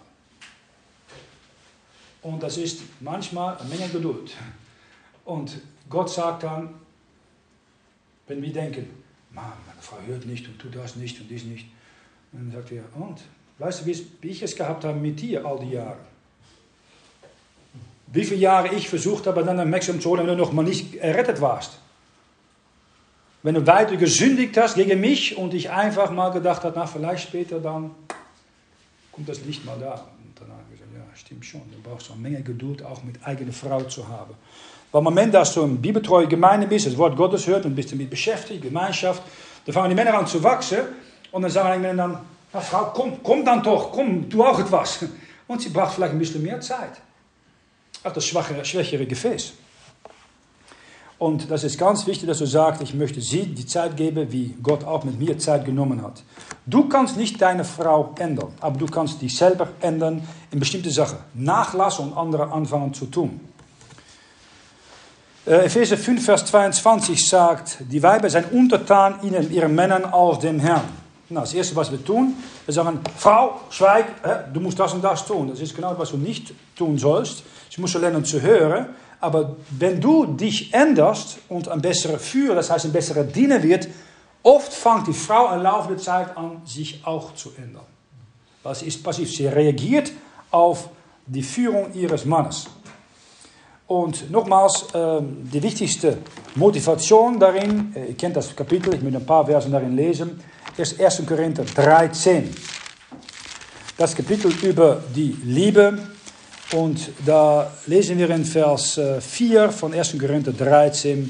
Und das ist manchmal eine Menge Geduld. Und Gott sagt dann, wenn wir denken, Mann, meine Frau hört nicht und tut das nicht und dies nicht. Und dann sagt er, und? Weißt du, wie ich es gehabt habe mit dir all die Jahre? Wie viele Jahre ich versucht habe, dann ein Maximum zu holen, wenn du noch mal nicht errettet warst? Wenn du weiter gesündigt hast gegen mich und ich einfach mal gedacht habe, na, vielleicht später dann kommt das Licht mal da. Und dann habe ich gesagt, ja, stimmt schon. Du brauchst eine Menge Geduld, auch mit eigener Frau zu haben. Weil im Moment, dass du in bibeltreue Gemeinde bist, das Wort Gottes hört und bist damit beschäftigt, Gemeinschaft, dann fangen die Männer an zu wachsen und dann sagen die Männer dann, na Frau, komm, komm dann doch, komm, tu auch etwas. Und sie braucht vielleicht ein bisschen mehr Zeit. Ach, das schwachere, schwächere Gefäß. Und das ist ganz wichtig, dass du sagst, ich möchte sie die Zeit geben, wie Gott auch mit mir Zeit genommen hat. Du kannst nicht deine Frau ändern, aber du kannst dich selber ändern in bestimmte Sachen. Nachlassen und andere anfangen zu tun. Äh, Epheser fünf, Vers zweiundzwanzig sagt, die Weiber sind untertan ihnen, ihren Männern als dem Herrn. Na, das Erste, was wir tun, wir sagen, Frau, schweig, äh, du musst das und das tun. Das ist genau, was du nicht tun sollst. Sie musst lernen zu hören. Aber wenn du dich änderst und ein besserer Führer, das heißt ein besserer Diener wird, oft fängt die Frau im Laufe der Zeit an, sich auch zu ändern. Was ist passiv? Sie reagiert auf die Führung ihres Mannes. Und nochmals, ähm, die wichtigste Motivation darin, äh, ihr kennt das Kapitel, ich möchte ein paar Versen darin lesen, ist erster Korinther dreizehn. Das Kapitel über die Liebe. Und da lesen wir in Vers vier von erster Korinther dreizehn.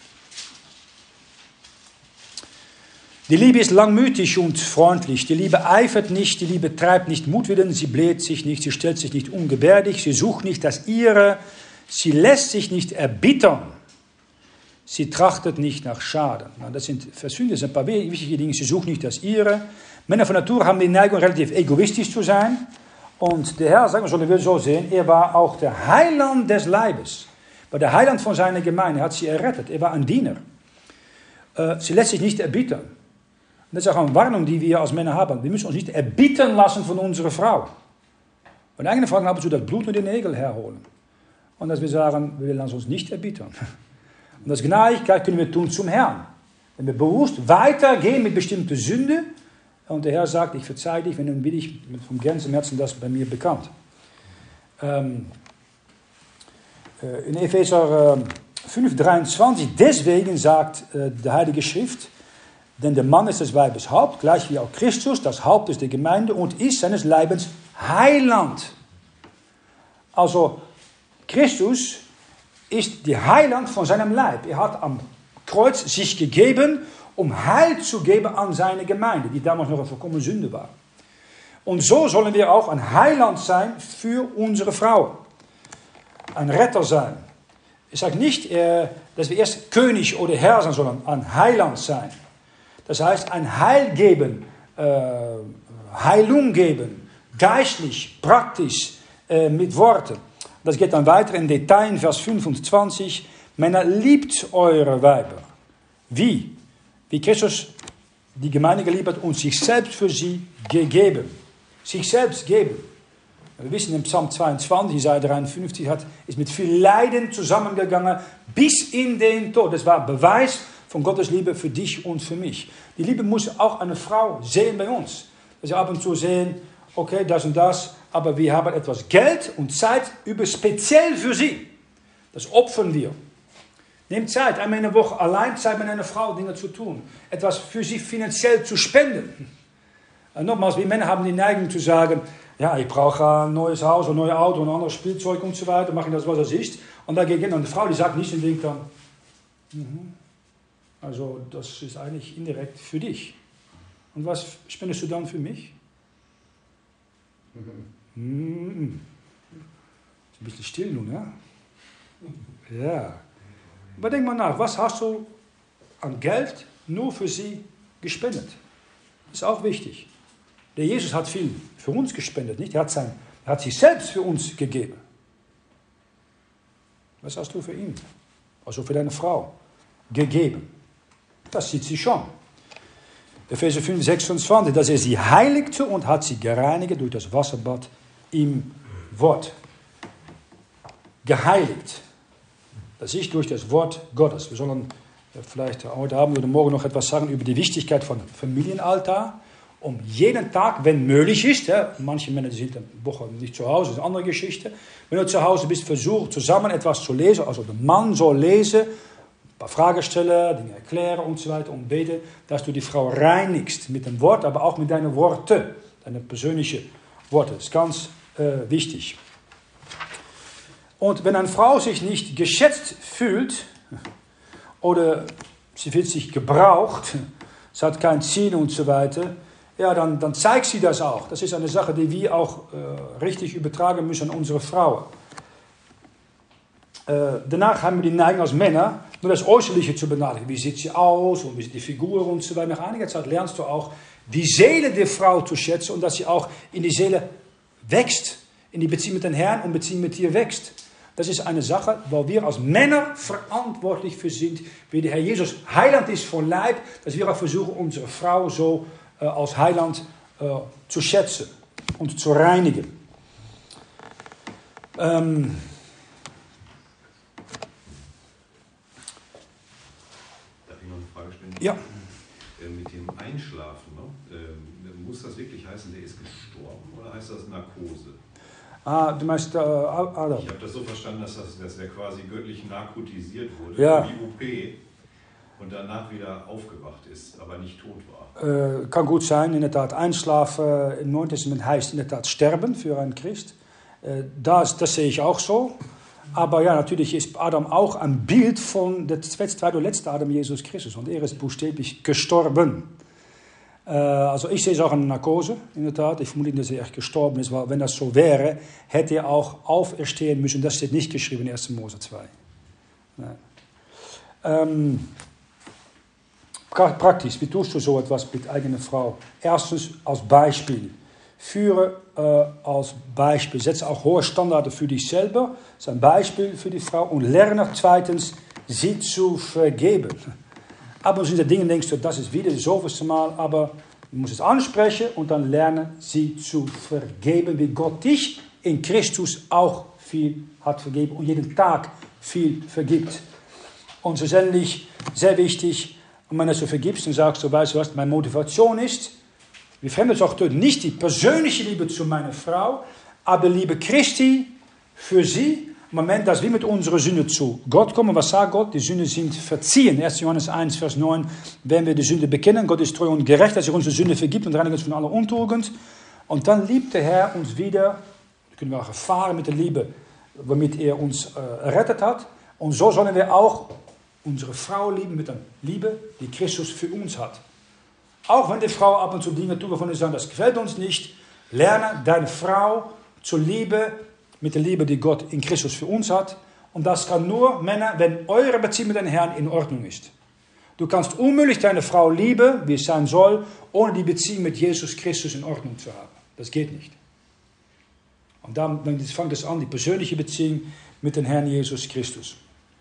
Die Liebe ist langmütig und freundlich. Die Liebe eifert nicht, die Liebe treibt nicht Mutwillen, sie bläht sich nicht, sie stellt sich nicht ungebärdig, sie sucht nicht das Ihre, sie lässt sich nicht erbittern, sie trachtet nicht nach Schaden. Das sind verschiedene, das sind ein paar wichtige Dinge. Sie sucht nicht das Ihre. Männer von Natur haben die Neigung, relativ egoistisch zu sein. Und der Herr, sagen wir, sollen wir so sehen, er war auch der Heiland des Leibes. War der Heiland von seiner Gemeinde, er hat sie errettet. Er war ein Diener. Äh, sie lässt sich nicht erbittern. Und das ist auch eine Warnung, die wir als Männer haben. Wir müssen uns nicht erbittern lassen von unserer Frau. Von eigenen Frauen haben wir das Blut mit den Nägeln herholen. Und dass wir sagen, wir lassen uns nicht erbittern. Und das Gnädigkeit können wir tun zum Herrn. Wenn wir bewusst weitergehen mit bestimmten Sünden, und der Herr sagt, ich verzeihe dich, wenn dann bin ich vom ganzen Herzen das bei mir bekannt. Ähm, äh, in Epheser äh, fünf dreiundzwanzig, deswegen sagt äh, die Heilige Schrift, denn der Mann ist des Weibes Haupt, gleich wie auch Christus, das Haupt ist der Gemeinde und ist seines Leibens Heiland. Also Christus ist der Heiland von seinem Leib. Er hat am Kreuz sich gegeben, um Heil zu geben an seine Gemeinde, die damals noch eine vollkommene Sünde war. Und so sollen wir auch ein Heiland sein für unsere Frauen. Ein Retter sein. Ich sage nicht, äh, dass wir erst König oder Herr sein sollen, ein Heiland sein. Das heißt, ein Heil geben, äh, Heilung geben, geistlich, praktisch, äh, mit Worten. Das geht dann weiter in Detail in Vers fünfundzwanzig. Männer, liebt eure Weiber. Wie? Wie Christus die Gemeinde geliebt hat und sich selbst für sie gegeben. Sich selbst geben. Wir wissen in Psalm zweiundzwanzig, Jesaja dreiundfünfzig, hat, ist mit viel Leiden zusammengegangen bis in den Tod. Das war Beweis von Gottes Liebe für dich und für mich. Die Liebe muss auch eine Frau sehen bei uns. Dass sie ab und zu sehen, okay, das und das, aber wir haben etwas Geld und Zeit über speziell für sie. Das opfern wir. Nehmt Zeit, einmal in der Woche allein Zeit mit einer Frau Dinge zu tun. Etwas für sie finanziell zu spenden. Und nochmals, wir Männer haben die Neigung zu sagen, ja, ich brauche ein neues Haus, ein neues Auto, ein anderes Spielzeug und so weiter, mache ich das, was es ist. Und dagegen eine Frau, die sagt nicht und denkt dann, mhm. Also das ist eigentlich indirekt für dich. Und was spendest du dann für mich? Mhm. Mhm. Ist ein bisschen still nun, ja? Ja. Aber denk mal nach, was hast du an Geld nur für sie gespendet? Das ist auch wichtig. Der Jesus hat viel für uns gespendet, nicht? Er hat, sein, er hat sich selbst für uns gegeben. Was hast du für ihn, also für deine Frau, gegeben? Das sieht sie schon. Epheser fünf sechsundzwanzig, dass er sie heiligte und hat sie gereinigt durch das Wasserbad im Wort. Geheiligt. Das ist durch das Wort Gottes. Wir sollen vielleicht heute Abend oder morgen noch etwas sagen über die Wichtigkeit von Familienaltar. Um jeden Tag, wenn möglich ist, ja, manche Männer sind eine Woche nicht zu Hause, das ist eine andere Geschichte. Wenn du zu Hause bist, versuch zusammen etwas zu lesen. Also der Mann soll lesen, ein paar Fragen stellen, Dinge erklären und so weiter und beten, dass du die Frau reinigst mit dem Wort, aber auch mit deinen Worten, deine persönlichen Worte. Das ist ganz äh, wichtig. Und wenn eine Frau sich nicht geschätzt fühlt oder sie fühlt sich gebraucht, sie hat kein Ziel und so weiter, ja, dann, dann zeigt sie das auch. Das ist eine Sache, die wir auch äh, richtig übertragen müssen an unsere Frauen. Äh, danach haben wir die Neigung als Männer, nur das Äußerliche zu benadrucken. Wie sieht sie aus und wie sieht die Figur und so weiter. Nach einiger Zeit lernst du auch, die Seele der Frau zu schätzen und dass sie auch in die Seele wächst, in die Beziehung mit dem Herrn und Beziehung mit dir wächst. Das ist eine Sache, wo wir als Männer verantwortlich für sind, wie der Herr Jesus Heiland ist von Leib, dass wir auch versuchen, unsere Frau so äh, als Heiland äh, zu schätzen und zu reinigen. Ähm, Darf ich noch eine Frage stellen? Ja. Äh, mit dem Einschlafen, ne? äh, muss das wirklich heißen, der ist gestorben oder heißt das Narkose? Ah, du meinst äh, Adam. Ich habe das so verstanden, dass, das, dass der quasi göttlich narkotisiert wurde, Ja. wie O P, und danach wieder aufgewacht ist, aber nicht tot war. Äh, kann gut sein, inderdaad. Einschlafen im Neuen Testament heißt inderdaad sterben für einen Christ. Äh, das, das sehe ich auch so. Aber ja, natürlich ist Adam auch ein Bild von der zweite oder letzte Adam, Jesus Christus. Und er ist buchstäblich gestorben. Äh, also ich sehe es auch in Narkose, in der Tat. Ich vermute, dass er echt gestorben ist, weil wenn das so wäre, hätte er auch auferstehen müssen. Das steht nicht geschrieben in erster Mose zwei. Nein. Ähm, praktisch, wie tust du so etwas mit eigener Frau? Erstens als Beispiel. Führe äh, als Beispiel. Setze auch hohe Standards für dich selber. Das ist ein Beispiel für die Frau. Und lerne zweitens, sie zu vergeben. Ab und zu sind da Dinge, denkst du, das ist wieder das zoveelste Mal. Aber du musst es ansprechen und dann lernen, sie zu vergeben. Wie Gott dich in Christus auch viel hat vergeben. Und jeden Tag viel vergibt. Und schlussendlich, sehr wichtig, und wenn du so vergibst, dann sagst du, weißt du was, meine Motivation ist, wir fremden es auch tun, nicht die persönliche Liebe zu meiner Frau, aber Liebe Christi für sie. Im Moment, dass wir mit unserer Sünde zu Gott kommen, was sagt Gott? Die Sünden sind verziehen. erster Johannes eins, Vers neun, wenn wir die Sünde bekennen, Gott ist treu und gerecht, dass er unsere Sünde vergibt und reinigt uns von aller Untugend. Und dann liebt der Herr uns wieder, da können wir auch erfahren mit der Liebe, womit er uns äh, errettet hat. Und so sollen wir auch unsere Frau lieben mit der Liebe, die Christus für uns hat. Auch wenn die Frau ab und zu Dinge tut, wovon wir sagen, das gefällt uns nicht, lerne deine Frau zur Liebe mit der Liebe, die Gott in Christus für uns hat. Und das kann nur, Männer, wenn eure Beziehung mit dem Herrn in Ordnung ist. Du kannst unmöglich deine Frau lieben, wie es sein soll, ohne die Beziehung mit Jesus Christus in Ordnung zu haben. Das geht nicht. Und dann, dann fängt es an, die persönliche Beziehung mit dem Herrn Jesus Christus.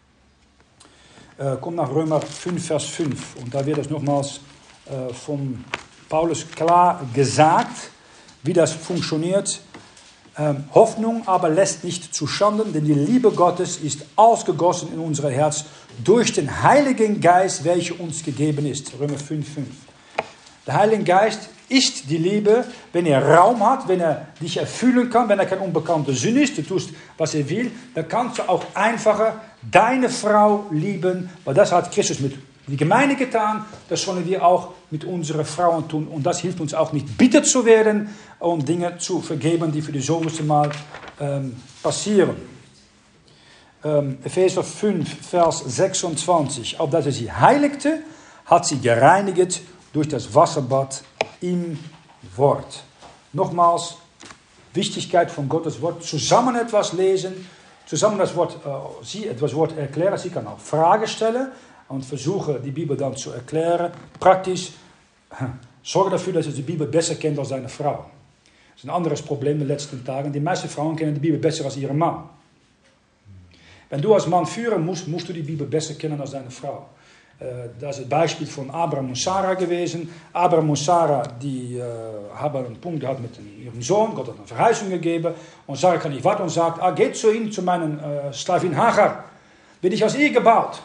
Äh, komm nach Römer fünf, Vers fünf. Und da wird es nochmals äh, von Paulus klar gesagt, wie das funktioniert. Ähm, Hoffnung aber lässt nicht zu Schanden, denn die Liebe Gottes ist ausgegossen in unser Herz durch den Heiligen Geist, welcher uns gegeben ist. Römer fünf, fünf. Der Heilige Geist ist die Liebe, wenn er Raum hat, wenn er dich erfüllen kann, wenn er kein unbekannter Sünde ist, du tust, was er will, dann kannst du auch einfacher deine Frau lieben, weil das hat Christus mit die Gemeinde getan, das sollen wir auch mit unseren Frauen tun. Und das hilft uns auch nicht, bitter zu werden und Dinge zu vergeben, die für das zoveelste Mal ähm, passieren. Ähm, Epheser fünf, Vers sechsundzwanzig. Auf dass er sie heiligte, hat sie gereinigt durch das Wasserbad im Wort. Nochmals, Wichtigkeit von Gottes Wort. Zusammen etwas lesen, zusammen das Wort, äh, sie etwas Wort erklären. Sie kann auch Fragen stellen und versuchen, die Bibel dann zu erklären. Praktisch, sorge dafür, dass sie die Bibel besser kennt als seine Frau. Das ist ein anderes Problem in den letzten Tagen. Die meisten Frauen kennen die Bibel besser als ihre Mann. Wenn du als Mann führen musst, musst du die Bibel besser kennen als deine Frau. Das ist het Beispiel von Abraham und Sarah gewesen. Abraham und Sarah die, uh, haben einen Punkt gehabt mit ihrem Sohn. Gott hat eine Verheißung gegeben. Und Sarah kann nicht warten und sagt, ah, geht zu ihm, zu meinen uh, Sklavin Hagar. Bin ich aus ihr gebaut?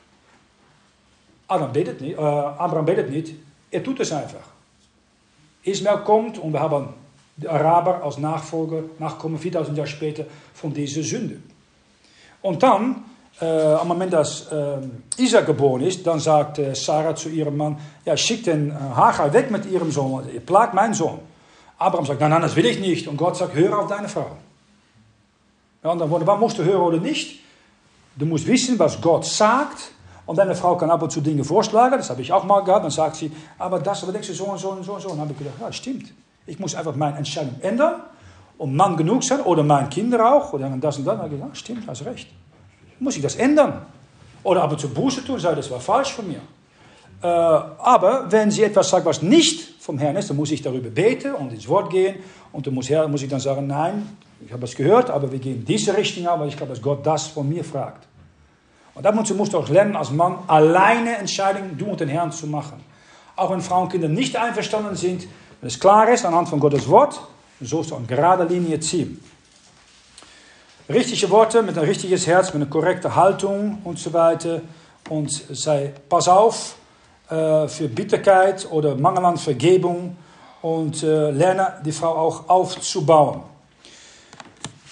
Adam betet nicht, uh, Abraham betet nicht. Er tut es einfach. Ismael kommt und wir haben die Araber als Nachfolger, Nachkommen viertausend Jahre später von dieser Sünde. Und dann, äh, am Moment, dass äh, Isaac geboren ist, dann sagt äh, Sarah zu ihrem Mann, ja, schick den äh, Hagar weg mit ihrem Sohn, ihr plagt meinen Sohn. Abraham sagt, nein, nein, das will ich nicht. Und Gott sagt, höre auf deine Frau. Ja, und dann wurde, wann musst du hören oder nicht? Du musst wissen, was Gott sagt. Und deine Frau kann ab und zu Dinge vorschlagen, das habe ich auch mal gehabt. Dann sagt sie, aber das, aber denkst du so und so und so und so. Und dann habe ich gedacht, ja, stimmt. Ich muss einfach meine Entscheidung ändern, um Mann genug sein, oder meine Kinder auch, oder das und das. Dann habe ich gedacht, stimmt, hast recht. Muss ich das ändern? Oder ab und zu Buße tun, sagen, das war falsch von mir. Äh, aber wenn sie etwas sagt, was nicht vom Herrn ist, dann muss ich darüber beten und ins Wort gehen. Und dann muss, muss ich dann sagen, nein, ich habe es gehört, aber wir gehen in diese Richtung, aber ich glaube, dass Gott das von mir fragt. Und ab und zu musst du auch lernen, als Mann alleine Entscheidungen, du und den Herrn zu machen. Auch wenn Frauen und Kinder nicht einverstanden sind, wenn es klar ist, anhand von Gottes Wort, dann sollst du eine gerade Linie ziehen. Richtige Worte, mit ein richtiges Herz, mit einer korrekten Haltung und so weiter. Und sei, pass auf äh, für Bitterkeit oder Mangel an Vergebung und äh, lerne die Frau auch aufzubauen.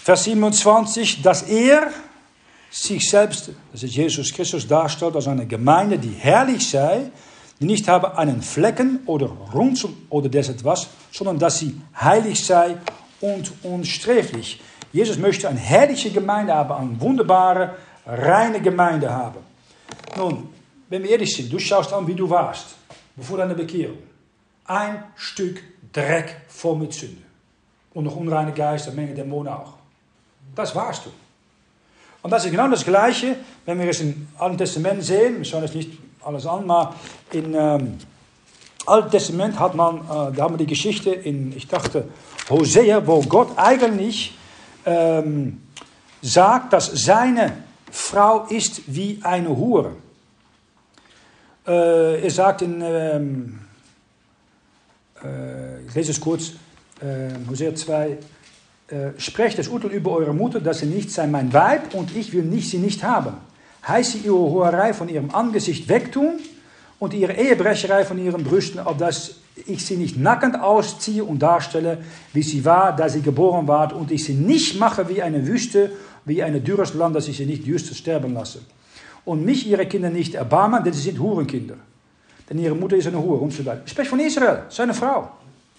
Vers siebenundzwanzig, dass er sich selbst, das ist Jesus Christus, darstellt als eine Gemeinde, die herrlich sei, die nicht habe einen Flecken oder Runzel oder des etwas, sondern dass sie heilig sei und unsträflich. Jesus möchte eine herrliche Gemeinde haben, eine wunderbare, reine Gemeinde haben. Nun, wenn wir ehrlich sind, du schaust an, wie du warst, bevor deine Bekehrung. Ein Stück Dreck voll mit Sünde. Und noch unreine Geister, Menge Dämonen auch. Das warst du. Und das ist genau das Gleiche, wenn wir es im Alten Testament sehen. Wir schauen jetzt nicht alles an, aber im ähm, Alten Testament hat man, äh, da haben wir die Geschichte in, ich dachte, Hosea, wo Gott eigentlich ähm, sagt, dass seine Frau ist wie eine Hure. Äh, er sagt in, ähm, äh, ich lese es kurz, äh, Hosea zwei, äh, sprecht das Urteil über eure Mutter, dass sie nicht sei mein Weib und ich will nicht, sie nicht haben. Heißt sie ihre Hurerei von ihrem Angesicht wegtun und ihre Ehebrecherei von ihren Brüsten, auf dass ich sie nicht nackend ausziehe und darstelle, wie sie war, da sie geboren war, und ich sie nicht mache wie eine Wüste, wie ein dürres Land, dass ich sie nicht düster sterben lasse. Und mich ihre Kinder nicht erbarmen, denn sie sind Hurenkinder. Denn ihre Mutter ist eine Hure und so weiter. Ich spreche von Israel, seine Frau.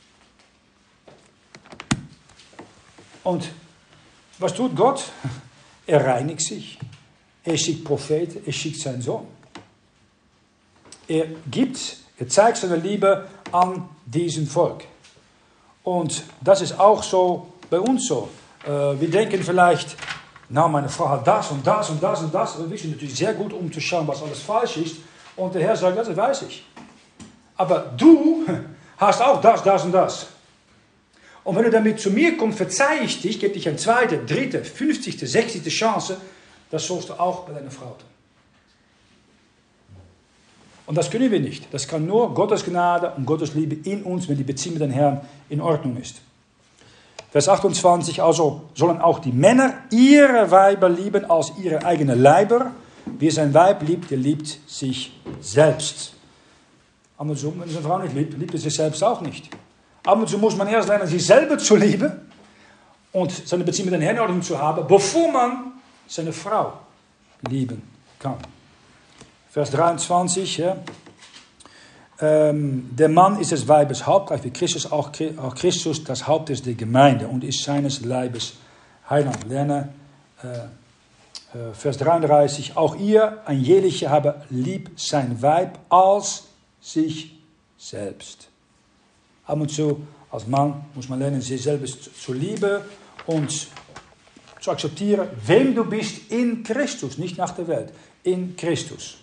Und was tut Gott? Er reinigt sich. Er schickt Propheten, er schickt seinen Sohn. Er gibt, er zeigt seine Liebe an diesem Volk. Und das ist auch so bei uns so. Wir denken vielleicht, nou, meine Frau hat das und das und das und das. Wir wissen natürlich sehr gut, um zu schauen, was alles falsch ist. Und der Herr sagt, das weiß ich. Aber du hast auch das, das und das. Und wenn du damit zu mir kommst, verzeih ich dich, gebe dich eine zweite, dritte, fünfzigste, sechzigste Chance. Das sollst du auch bei deiner Frau tun. Und das können wir nicht. Das kann nur Gottes Gnade und Gottes Liebe in uns, wenn die Beziehung mit dem Herrn in Ordnung ist. Vers achtundzwanzig, also sollen auch die Männer ihre Weiber lieben als ihre eigenen Leiber. Wer sein Weib liebt, der liebt sich selbst. Ab und zu, wenn seine Frau nicht liebt, liebt er sich selbst auch nicht. Ab und zu muss man erst lernen, sich selber zu lieben und seine Beziehung mit dem Herrn in Ordnung zu haben, bevor man seine Frau lieben kann. Vers dreiundzwanzig, ja. Ähm, der Mann ist des Weibes Haupt, gleich wie Christus, auch, auch Christus das Haupt ist der Gemeinde und ist seines Leibes Heiland. Lerne, äh, äh, Vers dreiunddreißig, auch ihr, ein jeder habe lieb sein Weib als sich selbst. Ab und zu, als Mann, muss man lernen, sich selbst zu, zu lieben und zu akzeptieren, wem du bist in Christus, nicht nach der Welt, in Christus.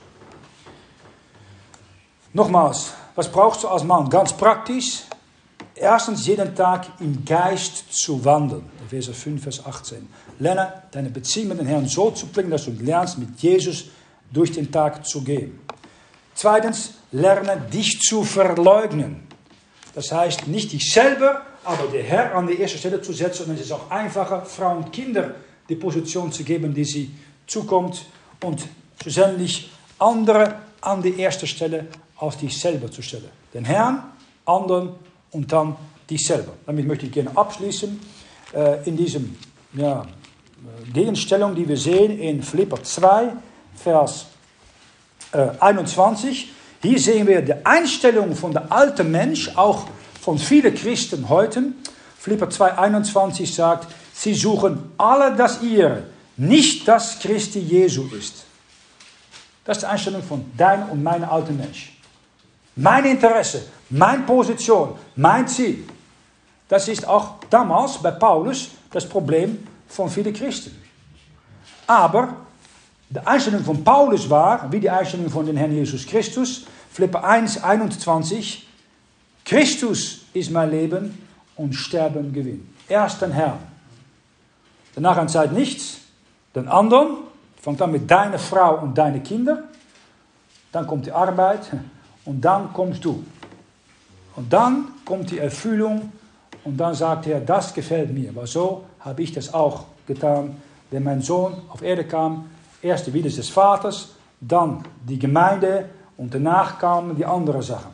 Nochmals, was brauchst du als Mann? Ganz praktisch. Erstens, jeden Tag im Geist zu wandeln. Epheser fünf, Vers achtzehn. Lerne deine Beziehung mit dem Herrn so zu bringen, dass du lernst, mit Jesus durch den Tag zu gehen. Zweitens, lerne dich zu verleugnen. Das heißt, nicht dich selber, aber der Herr an die erste Stelle zu setzen. Und es ist auch einfacher, Frauen und Kinder die Position zu geben, die sie zukommt. Und schlussendlich andere an die erste Stelle auf dich selber zu stellen. Den Herrn, anderen und dann dich selber. Damit möchte ich gerne abschließen. Äh, in diesem ja, Gegenstellung, die wir sehen in Philipper zwei, Vers äh, einundzwanzig. Hier sehen wir die Einstellung von der alten Mensch, auch von vielen Christen heute. Philipper zwei, einundzwanzig sagt, sie suchen alle das ihre, nicht das Christi Jesu ist. Das ist die Einstellung von deinem und meinem alten Mensch. Mein Interesse, meine Position, mein Ziel. Das ist auch damals bei Paulus das Problem von vielen Christen. Aber die Einstellung von Paulus war, wie die Einstellung von dem Herrn Jesus Christus, Philipper eins, einundzwanzig, Christus ist mein Leben und Sterben Gewinn. Erst den Herrn. Danach an Zeit nichts, den anderen, fängt an mit deiner Frau und deine Kinder, dann kommt die Arbeit und dann kommst du. Und dann kommt die Erfüllung und dann sagt er, das gefällt mir, weil so habe ich das auch getan, wenn mein Sohn auf Erde kam, erst die Wiede des Vaters, dann die Gemeinde und danach kamen die anderen Sachen.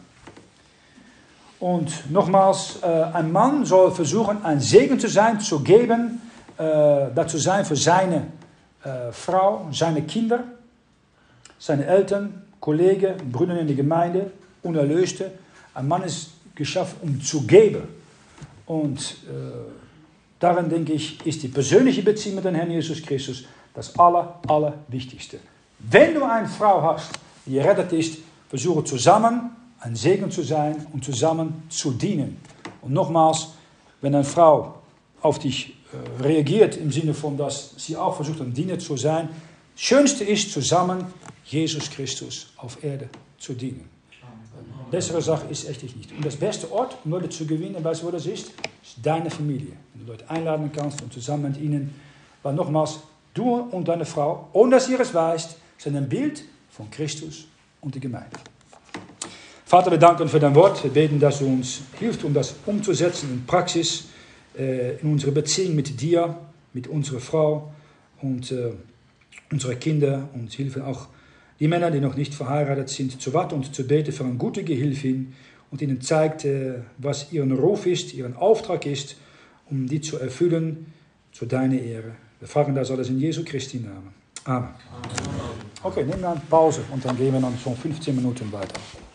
Und nochmals, ein Mann soll versuchen, ein Segen zu sein, zu geben, äh, dazu sein für seine äh, Frau, seine Kinder, seine Eltern, Kollegen, Brüder in der Gemeinde, Unerlöste. Ein Mann ist geschaffen, um zu geben. Und äh, darin, denke ich, ist die persönliche Beziehung mit dem Herrn Jesus Christus das aller, allerwichtigste. Wenn du eine Frau hast, die gerettet ist, versuche zusammen ein Segen zu sein und zusammen zu dienen. Und nochmals, wenn eine Frau auf dich äh, reagiert, im Sinne von, dass sie auch versucht, ein Diener zu sein, das Schönste ist, zusammen Jesus Christus auf Erde zu dienen. Bessere Sache ist echt nicht. Und das beste Ort, um Leute zu gewinnen, weißt du, wo das ist? Ist deine Familie. Wenn du Leute einladen kannst und zusammen mit ihnen, weil nochmals, du und deine Frau, ohne dass ihr es weißt, sind ein Bild von Christus und der Gemeinde. Vater, wir danken für dein Wort. Wir beten, dass du uns hilfst, um das umzusetzen in Praxis, äh, in unsere Beziehung mit dir, mit unserer Frau und äh, unsere Kinder und hilfen auch die Männer, die noch nicht verheiratet sind, zu warten und zu beten für eine gute Gehilfin und ihnen zeigt, äh, was ihren Ruf ist, ihren Auftrag ist, um die zu erfüllen, zu deiner Ehre. Wir fragen das alles in Jesu Christi Namen. Amen. Okay, nehmen wir eine Pause und dann gehen wir dann schon fünfzehn Minuten weiter.